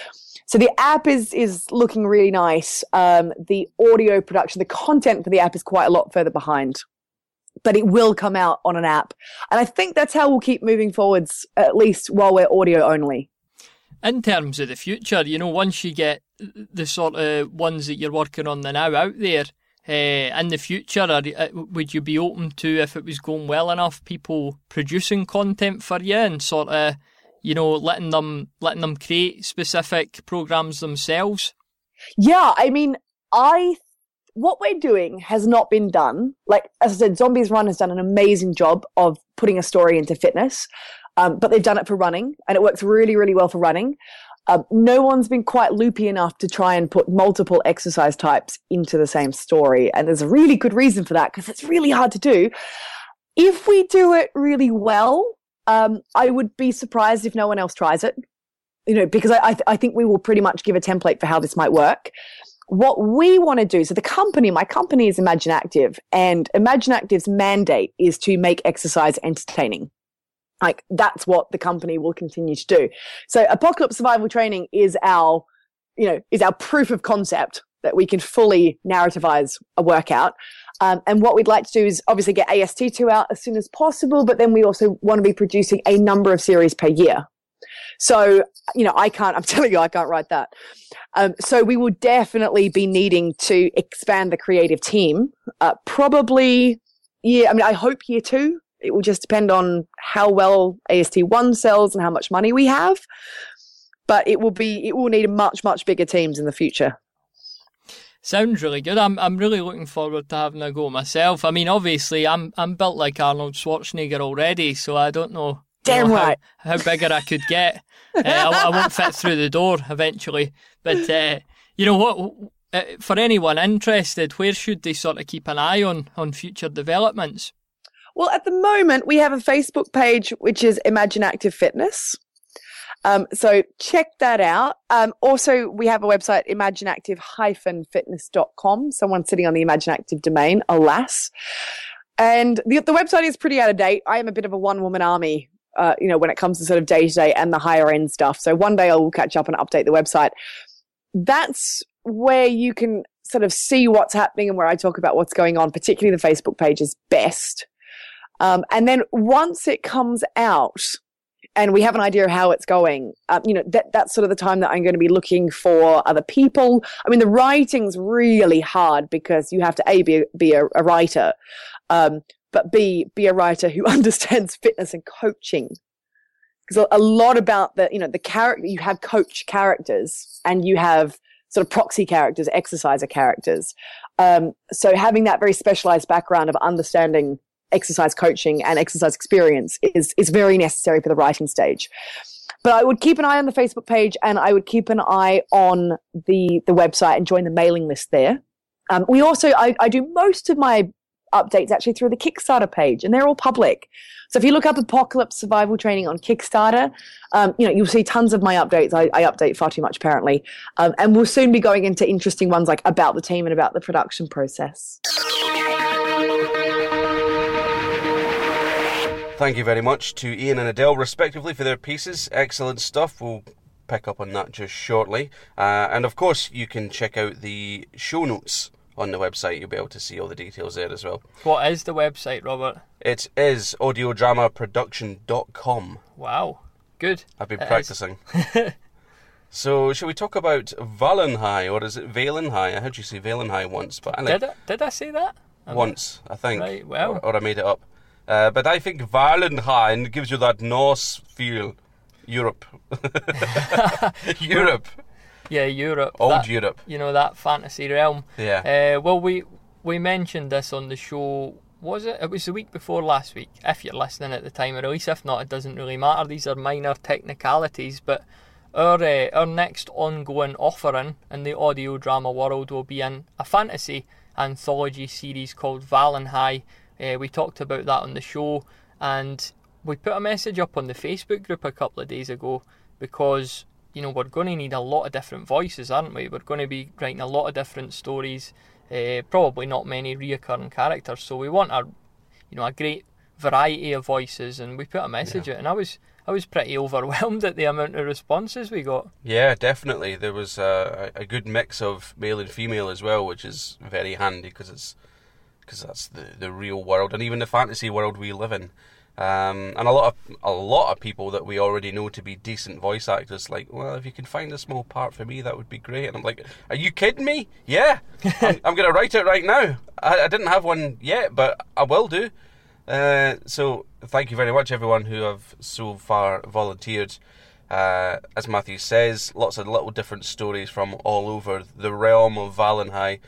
Speaker 4: So the app is is looking really nice. Um, the audio production, the content for the app is quite a lot further behind, but it will come out on an app. And I think that's how we'll keep moving forwards, at least while we're audio only.
Speaker 1: In terms of the future, you know, once you get the sort of ones that you're working on now out there, uh, in the future, are, uh, would you be open to, if it was going well enough, people producing content for you and sort of, you know, letting them letting them create specific programs themselves?
Speaker 4: Yeah, I mean, I what we're doing has not been done. Like, as I said, Zombies Run has done an amazing job of putting a story into fitness. Um, but they've done it for running, and it works really, really well for running. Um, no one's been quite loopy enough to try and put multiple exercise types into the same story. And there's a really good reason for that, because it's really hard to do. If we do it really well, um, I would be surprised if no one else tries it, you know, because I, I, th- I think we will pretty much give a template for how this might work. What we want to do, so the company, my company is Imagine Active, and Imagine Active's mandate is to make exercise entertaining. Like, that's what the company will continue to do. So Apocalypse Survival Training is our, you know, is our proof of concept that we can fully narrativize a workout. Um, and what we'd like to do is obviously get A S T two out as soon as possible, but then we also want to be producing a number of series per year. So, you know, I can't, I'm telling you, I can't write that. Um, so we will definitely be needing to expand the creative team, uh, probably, yeah, I mean, I hope year two. It will just depend on how well A S T one sells and how much money we have. But it will be, it will need much, much bigger teams in the future.
Speaker 1: Sounds really good. I'm I'm really looking forward to having a go myself. I mean, obviously, I'm I'm built like Arnold Schwarzenegger already, so I don't know,
Speaker 4: Damn
Speaker 1: you know,
Speaker 4: right.
Speaker 1: how, how bigger I could get. uh, I, I won't fit through the door eventually. But, uh, you know, what uh, for anyone interested, where should they sort of keep an eye on, on future developments?
Speaker 4: Well, at the moment, we have a Facebook page, which is Imagine Active Fitness. Um, so check that out. Um, also, we have a website, imagine active dash fitness dot com. Someone's sitting on the Imagine Active domain, alas. And the, the website is pretty out of date. I am a bit of a one-woman army, uh, you know, when it comes to sort of day-to-day and the higher-end stuff. So one day I will catch up and update the website. That's where you can sort of see what's happening and where I talk about what's going on, particularly the Facebook page is best. Um, and then once it comes out, and we have an idea of how it's going, um, you know, that that's sort of the time that I'm going to be looking for other people. I mean, the writing's really hard because you have to, A, be, be a, a writer, um, but B, be a writer who understands fitness and coaching. Because a, a lot about the, you know, the character, you have coach characters and you have sort of proxy characters, exerciser characters. Um, so having that very specialized background of understanding exercise coaching and exercise experience is is very necessary for the writing stage. But I would keep an eye on the Facebook page and I would keep an eye on the the website and join the mailing list there. Um, we also, I, I do most of my updates actually through the Kickstarter page and they're all public. So if you look up Apocalypse Survival Training on Kickstarter, um, you know, you'll see tons of my updates. I, I update far too much apparently. Um, and we'll soon be going into interesting ones like about the team and about the production process.
Speaker 2: Thank you very much to Ian and Adele, respectively, for their pieces. Excellent stuff. We'll pick up on that just shortly. Uh, and, of course, you can check out the show notes on the website. You'll be able to see all the details there as well.
Speaker 1: What is the website, Robert?
Speaker 2: It is audio drama production dot com.
Speaker 1: Wow. Good.
Speaker 2: I've been
Speaker 1: It
Speaker 2: practicing. So, shall we talk about Valenhai, or is it Valenhai? I heard you say Valenhai once, but I like
Speaker 1: Did I, did I say that?
Speaker 2: once, I think.
Speaker 1: Right, well.
Speaker 2: Or, or I made it up. Uh, but I think Valenheim gives you that Norse feel. Europe. Europe.
Speaker 1: Yeah, Europe.
Speaker 2: Old
Speaker 1: that,
Speaker 2: Europe.
Speaker 1: You know, that fantasy realm.
Speaker 2: Yeah.
Speaker 1: Uh, well, we we mentioned this on the show, was it? It was the week before last week, if you're listening at the time of release. If not, it doesn't really matter. These are minor technicalities, but our, uh, our next ongoing offering in the audio drama world will be in a fantasy anthology series called Valenhai. Uh, we talked about that on the show, and we put a message up on the Facebook group a couple of days ago because, you know, we're going to need a lot of different voices, aren't we? We're going to be writing a lot of different stories, uh, probably not many reoccurring characters, so we want a, you know, a great variety of voices, and we put a message
Speaker 2: Yeah.
Speaker 1: out, and I was I was pretty overwhelmed at the amount of responses we got.
Speaker 2: Yeah, definitely. There was a, a good mix of male and female as well, which is very handy because it's because that's the, the real world and even the fantasy world we live in. Um, and a lot of a lot of people that we already know to be decent voice actors, like, well, if you can find a small part for me, that would be great. And I'm like, are you kidding me? Yeah, I'm, I'm going to write it right now. I, I didn't have one yet, but I will do. Uh, so thank you very much, everyone who have so far volunteered. Uh, as Matthew says, lots of little different stories from all over the realm of Valenhai.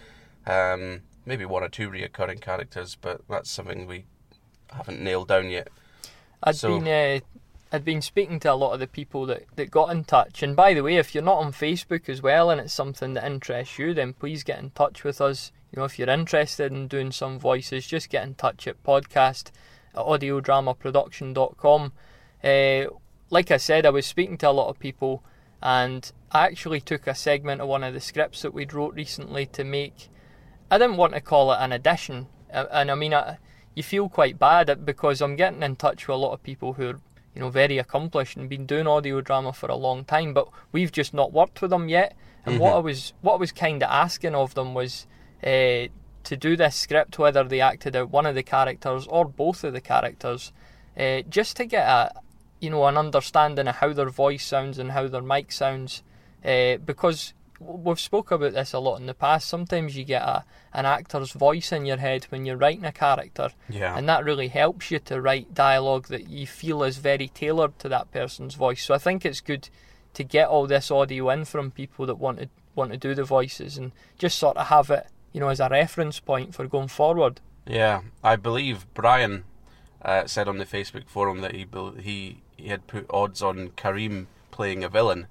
Speaker 2: Um, maybe one or two reoccurring characters, but that's something we haven't nailed down yet.
Speaker 1: I'd
Speaker 2: So-
Speaker 1: been uh, I'd been speaking to a lot of the people that, that got in touch. And by the way, if you're not on Facebook as well and it's something that interests you, then please get in touch with us. You know, if you're interested in doing some voices, just get in touch at podcast at audio drama production dot com. Uh, like I said, I was speaking to a lot of people, and I actually took a segment of one of the scripts that we'd wrote recently to make. I didn't want to call it an addition, uh, and I mean, I, you feel quite bad because I'm getting in touch with a lot of people who are, you know, very accomplished and been doing audio drama for a long time, but we've just not worked with them yet. And
Speaker 2: Mm-hmm.
Speaker 1: what I was, what I was kind of asking of them was uh, to do this script, whether they acted out one of the characters or both of the characters, uh, just to get a, you know, an understanding of how their voice sounds and how their mic sounds, uh, because we've spoke about this a lot in the past. Sometimes you get a an actor's voice in your head when you're writing a character,
Speaker 2: Yeah.
Speaker 1: and that really helps you to write dialogue that you feel is very tailored to that person's voice. So I think it's good to get all this audio in from people that want to want to do the voices, and just sort of have it, you know, as a reference point for going forward.
Speaker 2: Yeah, I believe Brian uh, said on the Facebook forum that he bel- he he had put odds on Kareem playing a villain.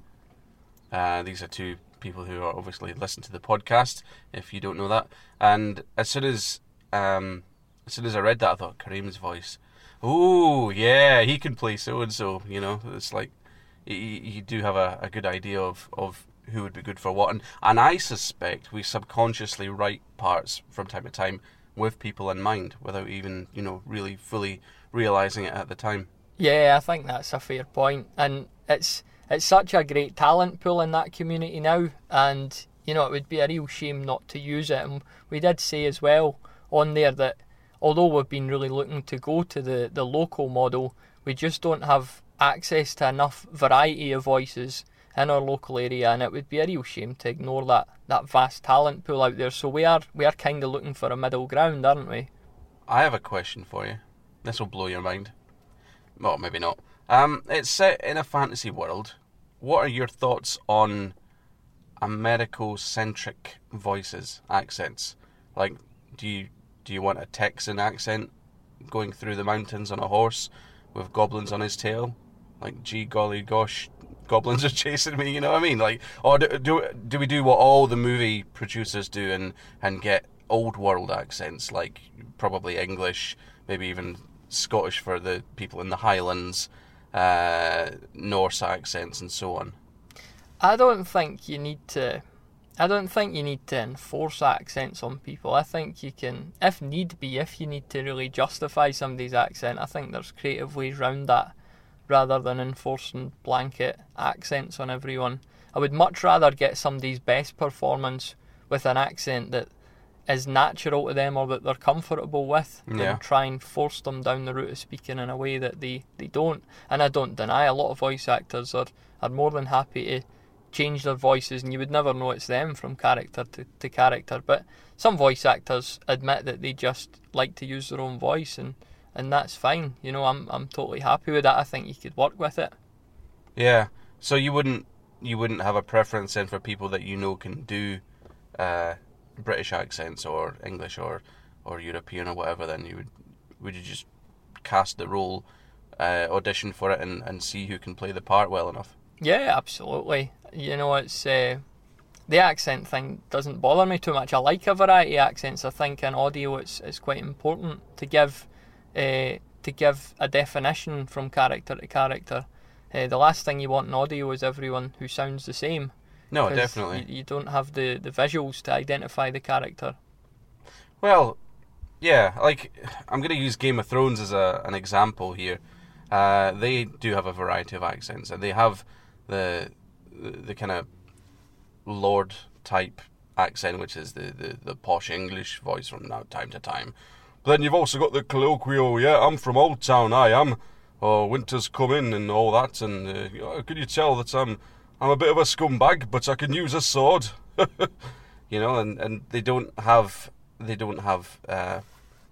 Speaker 2: Uh, these are two people who are obviously listen to the podcast, if you don't know that. And as soon as um, as soon as I read that, I thought, Kareem's voice. Ooh, yeah, he can play so and so. You know, it's like you, you do have a, a good idea of, of who would be good for what. And, and I suspect we subconsciously write parts from time to time with people in mind, without even, you know, really fully realising it at the time.
Speaker 1: Yeah, I think that's a fair point, and it's it's such a great talent pool in that community now, and you know, it would be a real shame not to use it. And we did say as well on there that although we've been really looking to go to the, the local model, we just don't have access to enough variety of voices in our local area, and it would be a real shame to ignore that, that vast talent pool out there. So we are we are kind of looking for a middle ground, aren't we?
Speaker 2: I have a question for you. This will blow your mind. Well, maybe not. Um, it's set in a fantasy world. What are your thoughts on Americo-centric voices, accents? Like, do you do you want a Texan accent going through the mountains on a horse with goblins on his tail? Like, gee golly gosh, goblins are chasing me, you know what I mean? Like, or do do, do we do what all the movie producers do and, and get old world accents, like probably English, maybe even Scottish for the people in the Highlands, uh, Norse accents and so on?
Speaker 1: I don't think you need to. I don't think you need to enforce accents on people. I think you can, if need be, if you need to really justify somebody's accent, I think there's creative ways around that, rather than enforcing blanket accents on everyone. I would much rather get somebody's best performance with an accent that is natural to them or that they're comfortable with, than
Speaker 2: Yeah.
Speaker 1: try and force them down the route of speaking in a way that they, they don't. And I don't deny a lot of voice actors are, are more than happy to change their voices, and you would never know it's them from character to, to character. But some voice actors admit that they just like to use their own voice, and, and that's fine. You know, I'm I'm totally happy with that. I think you could work with it.
Speaker 2: Yeah. So you wouldn't you wouldn't have a preference then for people that you know can do uh, British accents or English or, or European or whatever? Then you would would you just cast the role, uh, audition for it, and, and see who can play the part well enough?
Speaker 1: Yeah, absolutely. You know, it's uh, the accent thing doesn't bother me too much. I like a variety of accents. I think in audio it's it's quite important to give uh, to give a definition from character to character. Uh, the last thing you want in audio is everyone who sounds the same.
Speaker 2: No,
Speaker 1: 'cause
Speaker 2: definitely.
Speaker 1: You, you don't have the, the visuals to identify the character.
Speaker 2: Well, yeah, like, I'm going to use Game of Thrones as a, an example here. Uh, they do have a variety of accents, and they have the the, the kind of lord type accent, which is the, the, the posh English voice from now time to time. But then you've also got the colloquial, yeah, I'm from Old Town, I am, or winter's come in and all that, and uh, can you tell that I'm I'm a bit of a scumbag, but I can use a sword, you know, and, and they don't have they don't have uh,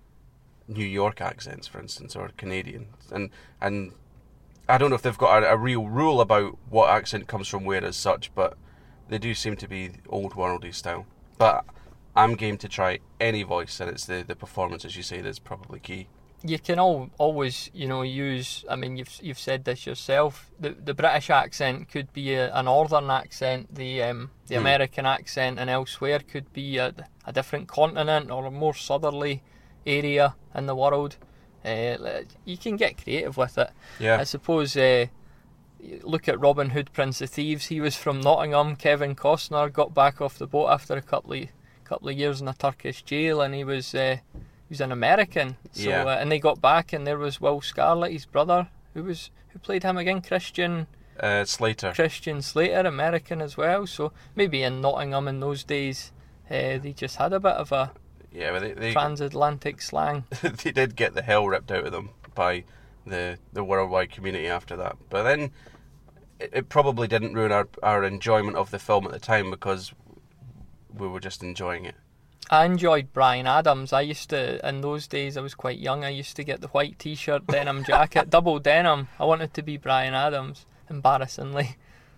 Speaker 2: New York accents, for instance, or Canadian, and and I don't know if they've got a, a real rule about what accent comes from where as such, but they do seem to be old worldy style. But I'm game to try any voice, and it's the, the performance, as you say, that's probably key.
Speaker 1: You can all, always, you know, use. I mean, you've you've said this yourself. The the British accent could be a, a northern accent. The um, the
Speaker 2: Hmm.
Speaker 1: American accent and elsewhere could be a, a different continent or a more southerly area in the world. Uh, you can get creative with it.
Speaker 2: Yeah.
Speaker 1: I suppose. Uh, look at Robin Hood, Prince of Thieves. He was from Nottingham. Kevin Costner got back off the boat after a couple of couple of years in a Turkish jail, and he was. Uh, He was an American, so
Speaker 2: Yeah.
Speaker 1: uh, and they got back, and there was Will Scarlett, his brother, who was who played him again, Christian
Speaker 2: Uh, Slater.
Speaker 1: Christian Slater, American as well. So maybe in Nottingham in those days, uh, they just had a bit of a
Speaker 2: Yeah, but they they,
Speaker 1: transatlantic slang.
Speaker 2: they did get the hell ripped out of them by the the worldwide community after that. But then it, it probably didn't ruin our, our enjoyment of the film at the time because we were just enjoying it.
Speaker 1: I enjoyed Bryan Adams. I used to, in those days, I was quite young, I used to get the white t-shirt, denim jacket, double denim. I wanted to be Bryan Adams, embarrassingly.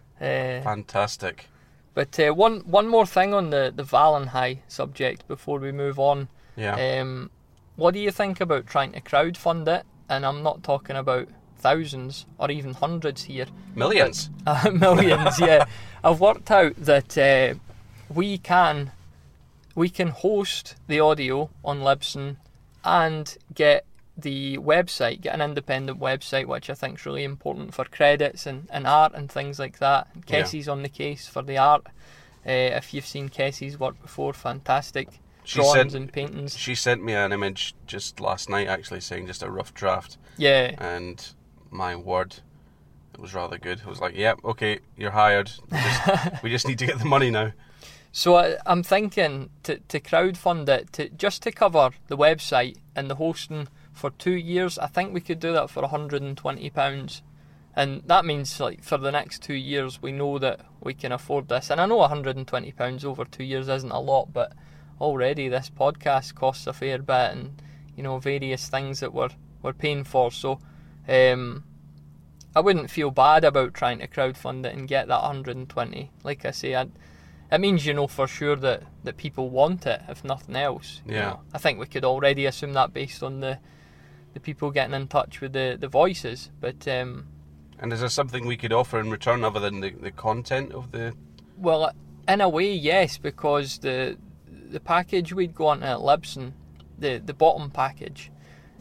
Speaker 1: Uh,
Speaker 2: Fantastic.
Speaker 1: But uh, one one more thing on the, the Valheim subject before we move on.
Speaker 2: Yeah.
Speaker 1: Um, what do you think about trying to crowdfund it? And I'm not talking about thousands or even hundreds here.
Speaker 2: Millions.
Speaker 1: But, uh, millions, yeah. I've worked out that uh, we can we can host the audio on Libsyn and get the website, get an independent website, which I think is really important for credits and, and art and things like that. Kessie's yeah. on the case for the art. Uh, if you've seen Kessie's work before, fantastic.
Speaker 2: She
Speaker 1: drawings
Speaker 2: sent,
Speaker 1: and paintings.
Speaker 2: She sent me an image just last night, actually, saying just a rough draft.
Speaker 1: Yeah.
Speaker 2: And my word, it was rather good. I was like, yep, yeah, okay, you're hired. We just, we just need to get the money now.
Speaker 1: So I, I'm thinking to, to crowdfund it, to just to cover the website and the hosting for two years. I think we could do that for one hundred twenty pounds. And that means, like, for the next two years, we know that we can afford this. And I know one hundred twenty pounds over two years isn't a lot, but already this podcast costs a fair bit, and, you know, various things that we're, we're paying for. So um, I wouldn't feel bad about trying to crowdfund it and get that one hundred twenty. Like I say, I'd, it means you know for sure that, that people want it, if nothing else.
Speaker 2: Yeah.
Speaker 1: You know, I think we could already assume that based on the the people getting in touch with the, the voices. But um,
Speaker 2: and is there something we could offer in return other than the, the content of the...
Speaker 1: Well, in a way, yes, because the the package we'd go on at Libsyn, the, the bottom package,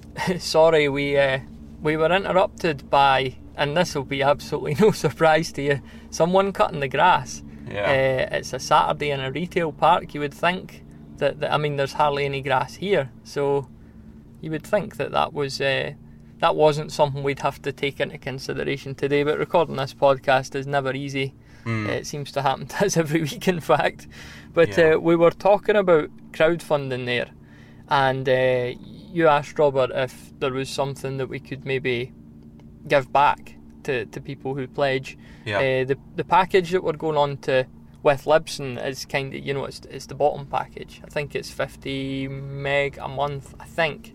Speaker 1: sorry, we uh, we were interrupted by, and this will be absolutely no surprise to you, someone cutting the grass.
Speaker 2: Yeah.
Speaker 1: Uh, it's a Saturday in a retail park. You would think that, that, I mean, there's hardly any grass here, so you would think that that was uh, that wasn't something we'd have to take into consideration today. But recording this podcast is never easy. Mm. It seems to happen to us every week, in fact. But
Speaker 2: yeah.
Speaker 1: uh, we were talking about crowdfunding there, and uh, you asked Robert if there was something that we could maybe give back to, to people who pledge.
Speaker 2: Yeah.
Speaker 1: Uh, the the package that we're going on to with Libsyn is kind of, you know, it's it's the bottom package. I think it's fifty meg a month. I think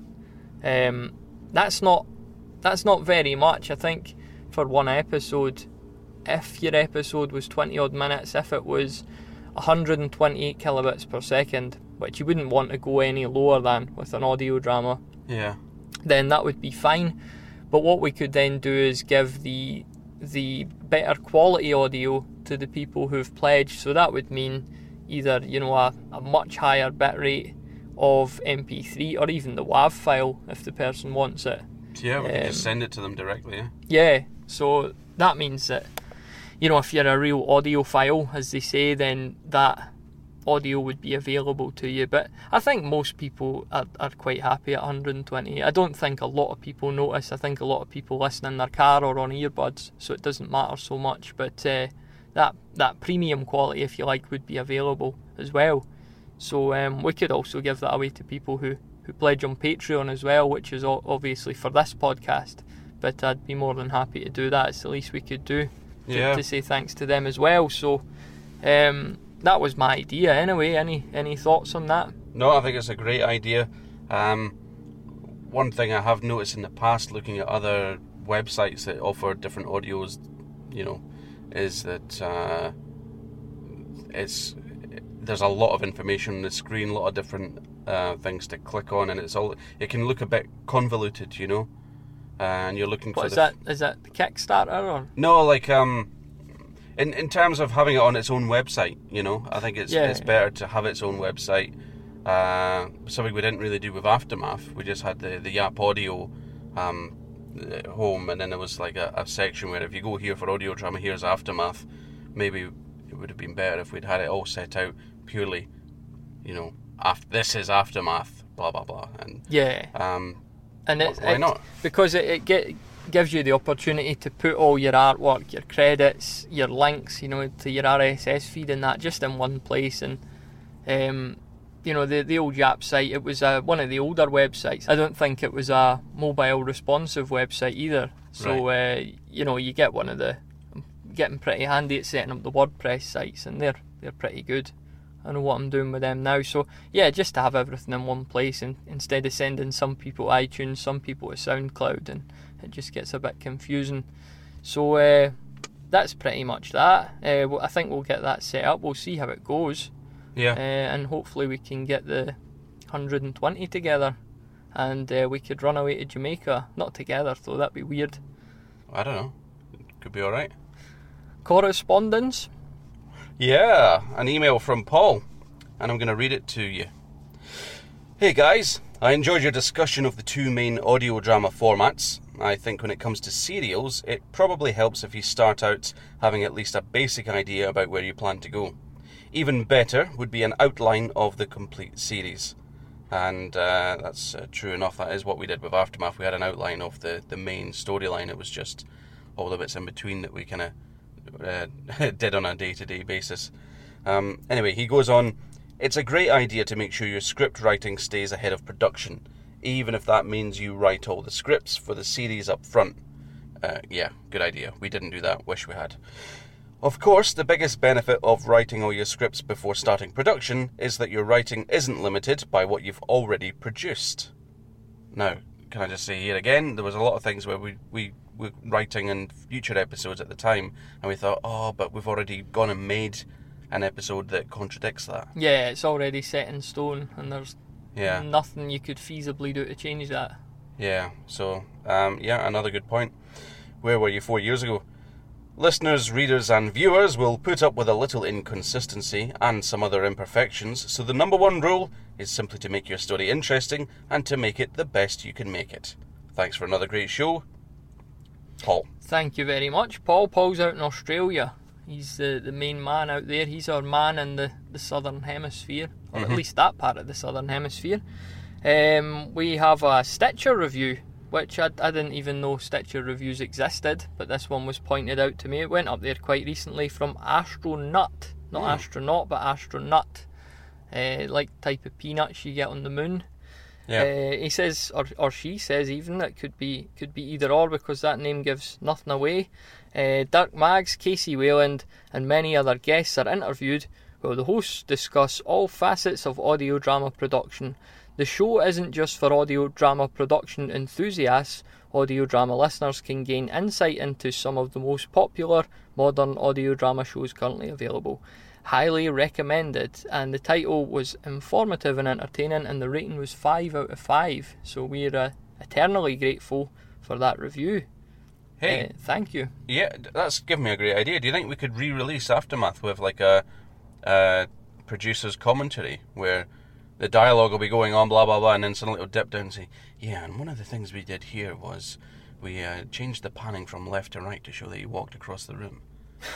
Speaker 1: um, that's not that's not very much. I think for one episode, if your episode was twenty odd minutes, if it was one hundred twenty-eight kilobits per second, which you wouldn't want to go any lower than with an audio drama,
Speaker 2: yeah,
Speaker 1: then that would be fine. But what we could then do is give the the better quality audio to the people who've pledged. So that would mean either, you know, a, a much higher bitrate of M P three, or even the WAV file if the person wants it.
Speaker 2: Yeah, we
Speaker 1: um,
Speaker 2: can just send it to them directly. Yeah.
Speaker 1: Yeah. So that means that, you know, if you're a real audiophile, as they say, then that audio would be available to you. But I think most people are, are quite happy at one hundred twenty. I don't think a lot of people notice. I think a lot of people listen in their car or on earbuds, so it doesn't matter so much. But uh, that that premium quality, if you like, would be available as well. So um, we could also give that away to people who, who pledge on Patreon as well, which is obviously for this podcast. But I'd be more than happy to do that. It's the least we could do to,
Speaker 2: yeah.
Speaker 1: to say thanks to them as well. So um, that was my idea anyway. Any any thoughts on that?
Speaker 2: No, I think it's a great idea. Um, one thing I have noticed in the past, looking at other websites that offer different audios, you know, is that uh, it's there's a lot of information on the screen, a lot of different uh, things to click on, and it's all it can look a bit convoluted, you know. Uh, and you're looking
Speaker 1: what
Speaker 2: for
Speaker 1: is
Speaker 2: the
Speaker 1: that? Is that the Kickstarter or
Speaker 2: no? Like um, in in terms of having it on its own website, you know, I think it's
Speaker 1: yeah.
Speaker 2: it's better to have its own website. Uh, something we didn't really do with Aftermath. We just had the the Yap Audio um, home, and then there was like a, a section where if you go here for audio drama, here's Aftermath. Maybe it would have been better if we'd had it all set out purely, you know, after this is Aftermath, blah blah blah, and
Speaker 1: yeah.
Speaker 2: Um,
Speaker 1: And it's,
Speaker 2: why
Speaker 1: it,
Speaker 2: not?
Speaker 1: Because it, it get, gives you the opportunity to put all your artwork, your credits, your links, you know, to your R S S feed and that just in one place. And um, you know, the the old Yap site, it was uh, one of the older websites. I don't think it was a mobile responsive website either. So
Speaker 2: right.
Speaker 1: uh, you know, you get one of the getting pretty handy at setting up the WordPress sites, and they're they're pretty good. I know what I'm doing with them now. So yeah, just to have everything in one place, and instead of sending some people iTunes, some people to SoundCloud, and it just gets a bit confusing. So uh, that's pretty much that. Uh, well, I think we'll get that set up. We'll see how it goes.
Speaker 2: Yeah.
Speaker 1: Uh, and hopefully we can get the one hundred twenty together, and uh, we could run away to Jamaica. Not together though, that'd be weird.
Speaker 2: I don't know. Could be alright.
Speaker 1: Correspondence.
Speaker 2: Yeah, an email from Paul, and I'm going to read it to you. Hey guys, I enjoyed your discussion of the two main audio drama formats. I think when it comes to serials, it probably helps if you start out having at least a basic idea about where you plan to go. Even better would be an outline of the complete series. And uh, that's uh, true enough, that is what we did with Aftermath. We had an outline of the, the main storyline. It was just all the bits in between that we kind of Uh, did on a day-to-day basis. Um, anyway, he goes on, it's a great idea to make sure your script writing stays ahead of production, even if that means you write all the scripts for the series up front. Uh, yeah, good idea. We didn't do that. Wish we had. Of course, the biggest benefit of writing all your scripts before starting production is that your writing isn't limited by what you've already produced. Now, can I just say here again, there was a lot of things where we, we were writing in future episodes at the time, and we thought, oh, but we've already gone and made an episode that contradicts that.
Speaker 1: Yeah, it's already set in stone, and there's
Speaker 2: Yeah.
Speaker 1: nothing you could feasibly do to change that.
Speaker 2: Yeah, so, um, yeah, another good point. Where were you four years ago? Listeners, readers and viewers will put up with a little inconsistency and some other imperfections, so the number one rule is simply to make your story interesting and to make it the best you can make it. Thanks for another great show. Paul.
Speaker 1: Thank you very much, Paul. Paul's out in Australia. He's the, the main man out there. He's our man in the, the southern hemisphere, or
Speaker 2: Mhm.
Speaker 1: at least that part of the southern hemisphere. Um, we have a Stitcher review, which I, I didn't even know Stitcher reviews existed, but this one was pointed out to me. It went up there quite recently from Astronaut. Not
Speaker 2: Mm.
Speaker 1: astronaut, but Astronaut. Uh, like type of peanuts you get on the moon.
Speaker 2: Yeah.
Speaker 1: Uh, he says, or or she says even, it could be could be either or, because that name gives nothing away. Uh, Dirk Maggs, Casey Wayland, and many other guests are interviewed, while the hosts discuss all facets of audio drama production. The show isn't just for audio drama production enthusiasts. Audio drama listeners can gain insight into some of the most popular modern audio drama shows currently available. Highly recommended, and the title was informative and entertaining, and the rating was five out of five. So we're uh, eternally grateful for that review.
Speaker 2: Hey,
Speaker 1: Uh, thank you.
Speaker 2: yeah, that's given me a great idea. Do you think we could re-release Aftermath with like a, a producer's commentary where the dialogue will be going on, blah blah blah, and then suddenly it'll dip down and say, yeah, and one of the things we did here was we uh, changed the panning from left to right to show that he walked across the room.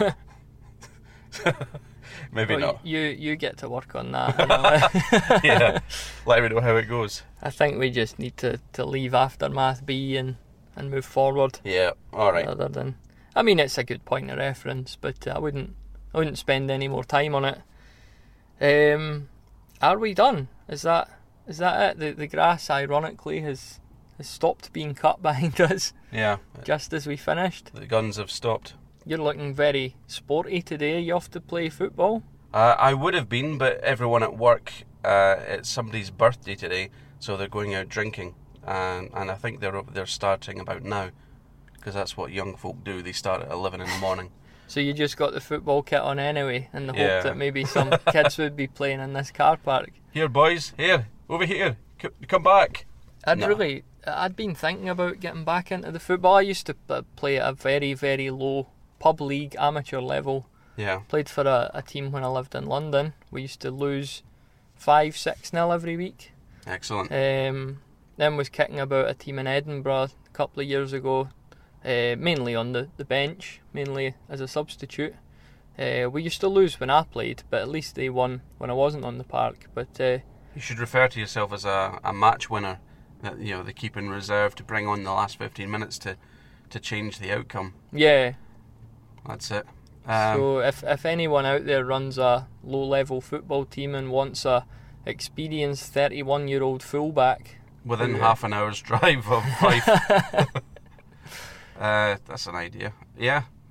Speaker 2: Maybe
Speaker 1: Well,
Speaker 2: not.
Speaker 1: You you get to work on that. Anyway.
Speaker 2: Yeah, let me know how it goes.
Speaker 1: I think we just need to, to leave Aftermath be and, and move forward.
Speaker 2: Yeah, all right.
Speaker 1: Rather than, I mean, it's a good point of reference, but I wouldn't I wouldn't spend any more time on it. Um, are we done? Is that is that it? The the grass, ironically, has has stopped being cut behind us
Speaker 2: Yeah,
Speaker 1: just as we finished.
Speaker 2: the guns have stopped.
Speaker 1: You're looking very sporty today. You off to play football?
Speaker 2: Uh, I would have been, but everyone at work, uh, it's somebody's birthday today, so they're going out drinking, and and I think they're they're starting about now, because that's what young folk do. They start at eleven in the morning.
Speaker 1: So you just got the football kit on anyway, in the
Speaker 2: Yeah.
Speaker 1: hope that maybe some kids would be playing in this car park.
Speaker 2: Here, boys, here, over here, C- come back.
Speaker 1: I'd
Speaker 2: No.
Speaker 1: really, I'd been thinking about getting back into the football. I used to p- play at a very, very low pub league amateur level.
Speaker 2: Yeah,
Speaker 1: Played for a, a team when I lived in London. We used to lose five, six nil every week.
Speaker 2: excellent.
Speaker 1: Um, then was kicking about a team in Edinburgh a couple of years ago, uh, mainly on the, the bench, mainly as a substitute. Uh, we used to lose when I played, but at least they won when I wasn't on the park. But uh,
Speaker 2: You should refer to yourself as a, a match winner. That, you know, they keep in reserve to bring on the last fifteen minutes to, to change the outcome.
Speaker 1: yeah,
Speaker 2: That's it. Um,
Speaker 1: so if if anyone out there runs a low level football team and wants a experienced thirty-one year old fullback,
Speaker 2: within
Speaker 1: yeah.
Speaker 2: half an hour's drive of Fife. uh, that's an idea. Yeah.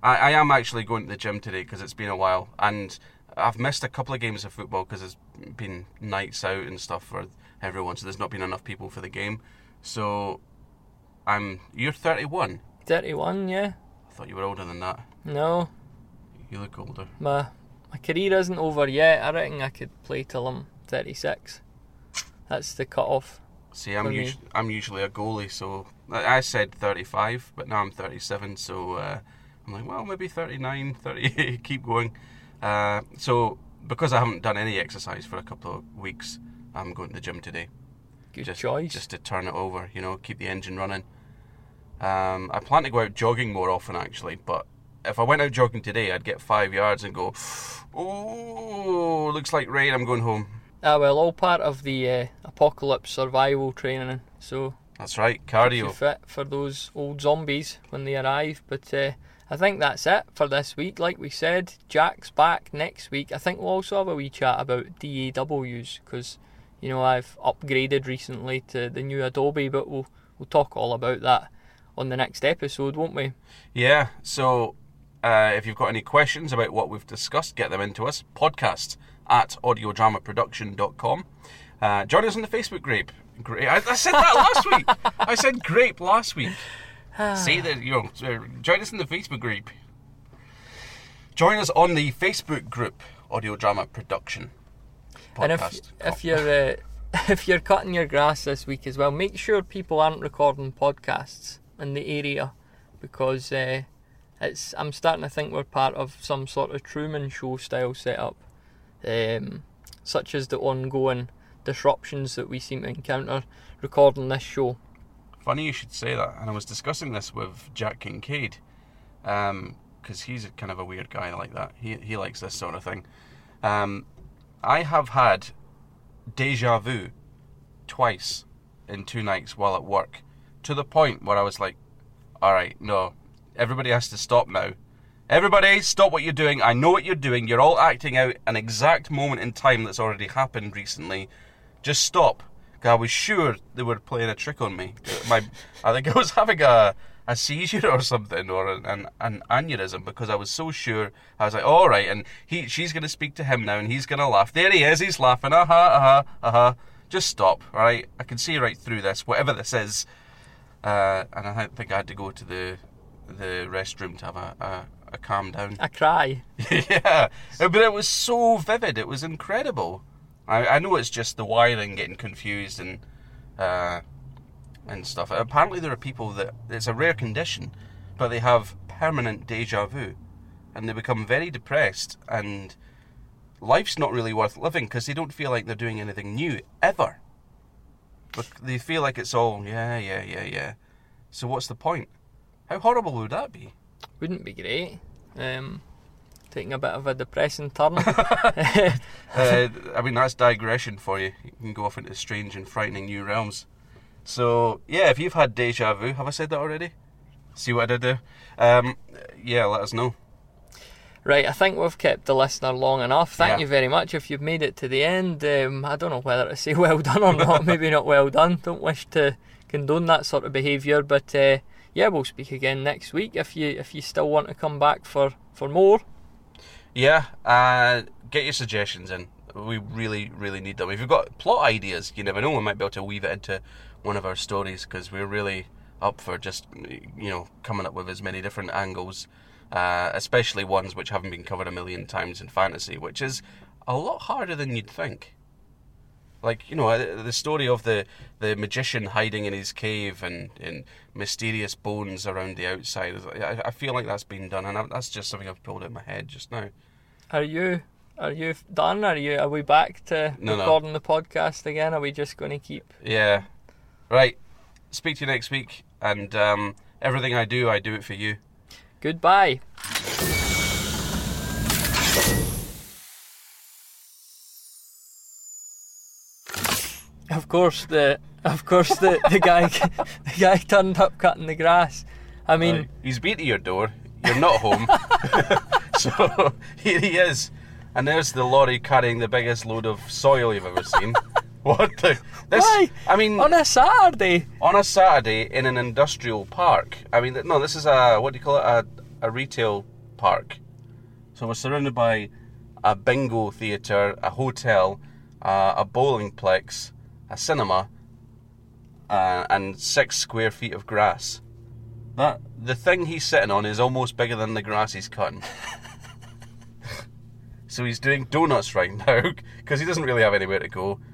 Speaker 2: I, I am actually going to the gym today because it's been a while, and I've missed a couple of games of football because it's been nights out and stuff for everyone, so there's not been enough people for the game. So, I'm. You're thirty-one.
Speaker 1: thirty-one, yeah.
Speaker 2: I thought you were older than that.
Speaker 1: No.
Speaker 2: You look older.
Speaker 1: My my career isn't over yet. I reckon I could play till I'm thirty-six. That's the cut-off.
Speaker 2: See, I'm
Speaker 1: for me.
Speaker 2: usually, I'm usually a goalie, so I I said thirty-five, but now I'm thirty-seven, so uh, I'm like, well, maybe thirty-nine, thirty-eight, keep going. Uh, so, because I haven't done any exercise for a couple of weeks, I'm going to the gym today.
Speaker 1: Good
Speaker 2: just,
Speaker 1: choice.
Speaker 2: Just to turn it over, you know, keep the engine running. Um, I plan to go out jogging more often, actually, but if I went out jogging today, I'd get five yards and go, oh, looks like rain, I'm going home.
Speaker 1: Ah, well, all part of the uh, apocalypse survival training, so
Speaker 2: That's right,
Speaker 1: keep you
Speaker 2: cardio.
Speaker 1: fit for those old zombies when they arrive. But uh, I think that's it for this week. Like we said, Jack's back next week. I think we'll also have a wee chat about D A Ws because, you know, I've upgraded recently to the new Adobe, but we'll we'll talk all about that on the next episode, won't we?
Speaker 2: Yeah, so uh, if you've got any questions about what we've discussed, get them into us. Podcast at audio drama production dot com. Uh, join us on the Facebook group. Great. I, I said that last week. I said grape last week. Say that, you know, uh, join us in the Facebook group. Join us on the Facebook group, Audio Drama Production Podcast.
Speaker 1: And if if you're uh, if you're cutting your grass this week as well, make sure people aren't recording podcasts in the area because uh, it's. I'm starting to think we're part of some sort of Truman Show style setup, um, such as the ongoing disruptions that we seem to encounter recording this show.
Speaker 2: Funny you should say that, and I was discussing this with Jack Kincaid, because um, he's a kind of a weird guy like that. He he likes this sort of thing. Um, I have had deja vu twice in two nights while at work, to the point where I was like, all right, no, everybody has to stop now. Everybody, stop what you're doing. I know what you're doing. You're all acting out an exact moment in time that's already happened recently. Just stop. I was sure they were playing a trick on me. My, I think I was having a, a seizure or something, or an, an, an aneurysm, because I was so sure. I was like, all right, and he, she's going to speak to him now, and he's going to laugh. There he is, he's laughing. Uh-huh, uh-huh, uh-huh. Just stop, all right? I can see right through this, whatever this is. Uh, and I think I had to go to the the restroom to have a, a, a calm down.
Speaker 1: A cry.
Speaker 2: Yeah, but it was so vivid. It was incredible. I, I know it's just the wiring getting confused and uh, and stuff. Apparently there are people that, it's a rare condition, but they have permanent deja vu, and they become very depressed, and life's not really worth living because they don't feel like they're doing anything new, ever. But they feel like it's all, yeah, yeah, yeah, yeah. So what's the point? How horrible would that be?
Speaker 1: Wouldn't be great. Um, taking a bit of a depressing turn.
Speaker 2: uh, I mean, that's digression for you. You can go off into strange and frightening new realms. So, yeah, if you've had deja vu, have I said that already? See what I did there? Um, yeah, let us know.
Speaker 1: Right, I think we've kept the listener long enough. Thank
Speaker 2: Yeah.
Speaker 1: you very much if you've made it to the end. Um, I don't know whether to say well done or not. Maybe not well done. Don't wish to condone that sort of behaviour. But uh, yeah, we'll speak again next week if you if you still want to come back for, for more.
Speaker 2: Yeah, uh, get your suggestions in. We really, really need them. If you've got plot ideas, you never know, we might be able to weave it into one of our stories, because we're really up for just, you know, coming up with as many different angles, uh, especially ones which haven't been covered a million times in fantasy, which is a lot harder than you'd think. Like, you know, the story of the, the magician hiding in his cave and, and mysterious bones around the outside. I, I feel like that's been done, and I, that's just something I've pulled out of my head just now.
Speaker 1: Are you are you done? Are you are we back to
Speaker 2: No, no.
Speaker 1: recording the podcast again? Are we just going to keep?
Speaker 2: Yeah. Right. Speak to you next week, and um, everything I do, I do it for you.
Speaker 1: Goodbye. Of course, the of course the, the guy the guy turned up cutting the grass. I mean,
Speaker 2: Uh, he's been to your door. You're not home. So here he is, and there's the lorry carrying the biggest load of soil you've ever seen. What the? This,
Speaker 1: why?
Speaker 2: I mean,
Speaker 1: On a Saturday.
Speaker 2: on a Saturday in an industrial park. I mean, no, this is a, what do you call it? A, a retail park. So we're surrounded by a bingo theatre, a hotel, uh, a bowlingplex, a cinema, uh, and six square feet of grass. That the thing he's sitting on is almost bigger than the grass he's cutting. So he's doing donuts right now, because he doesn't really have anywhere to go.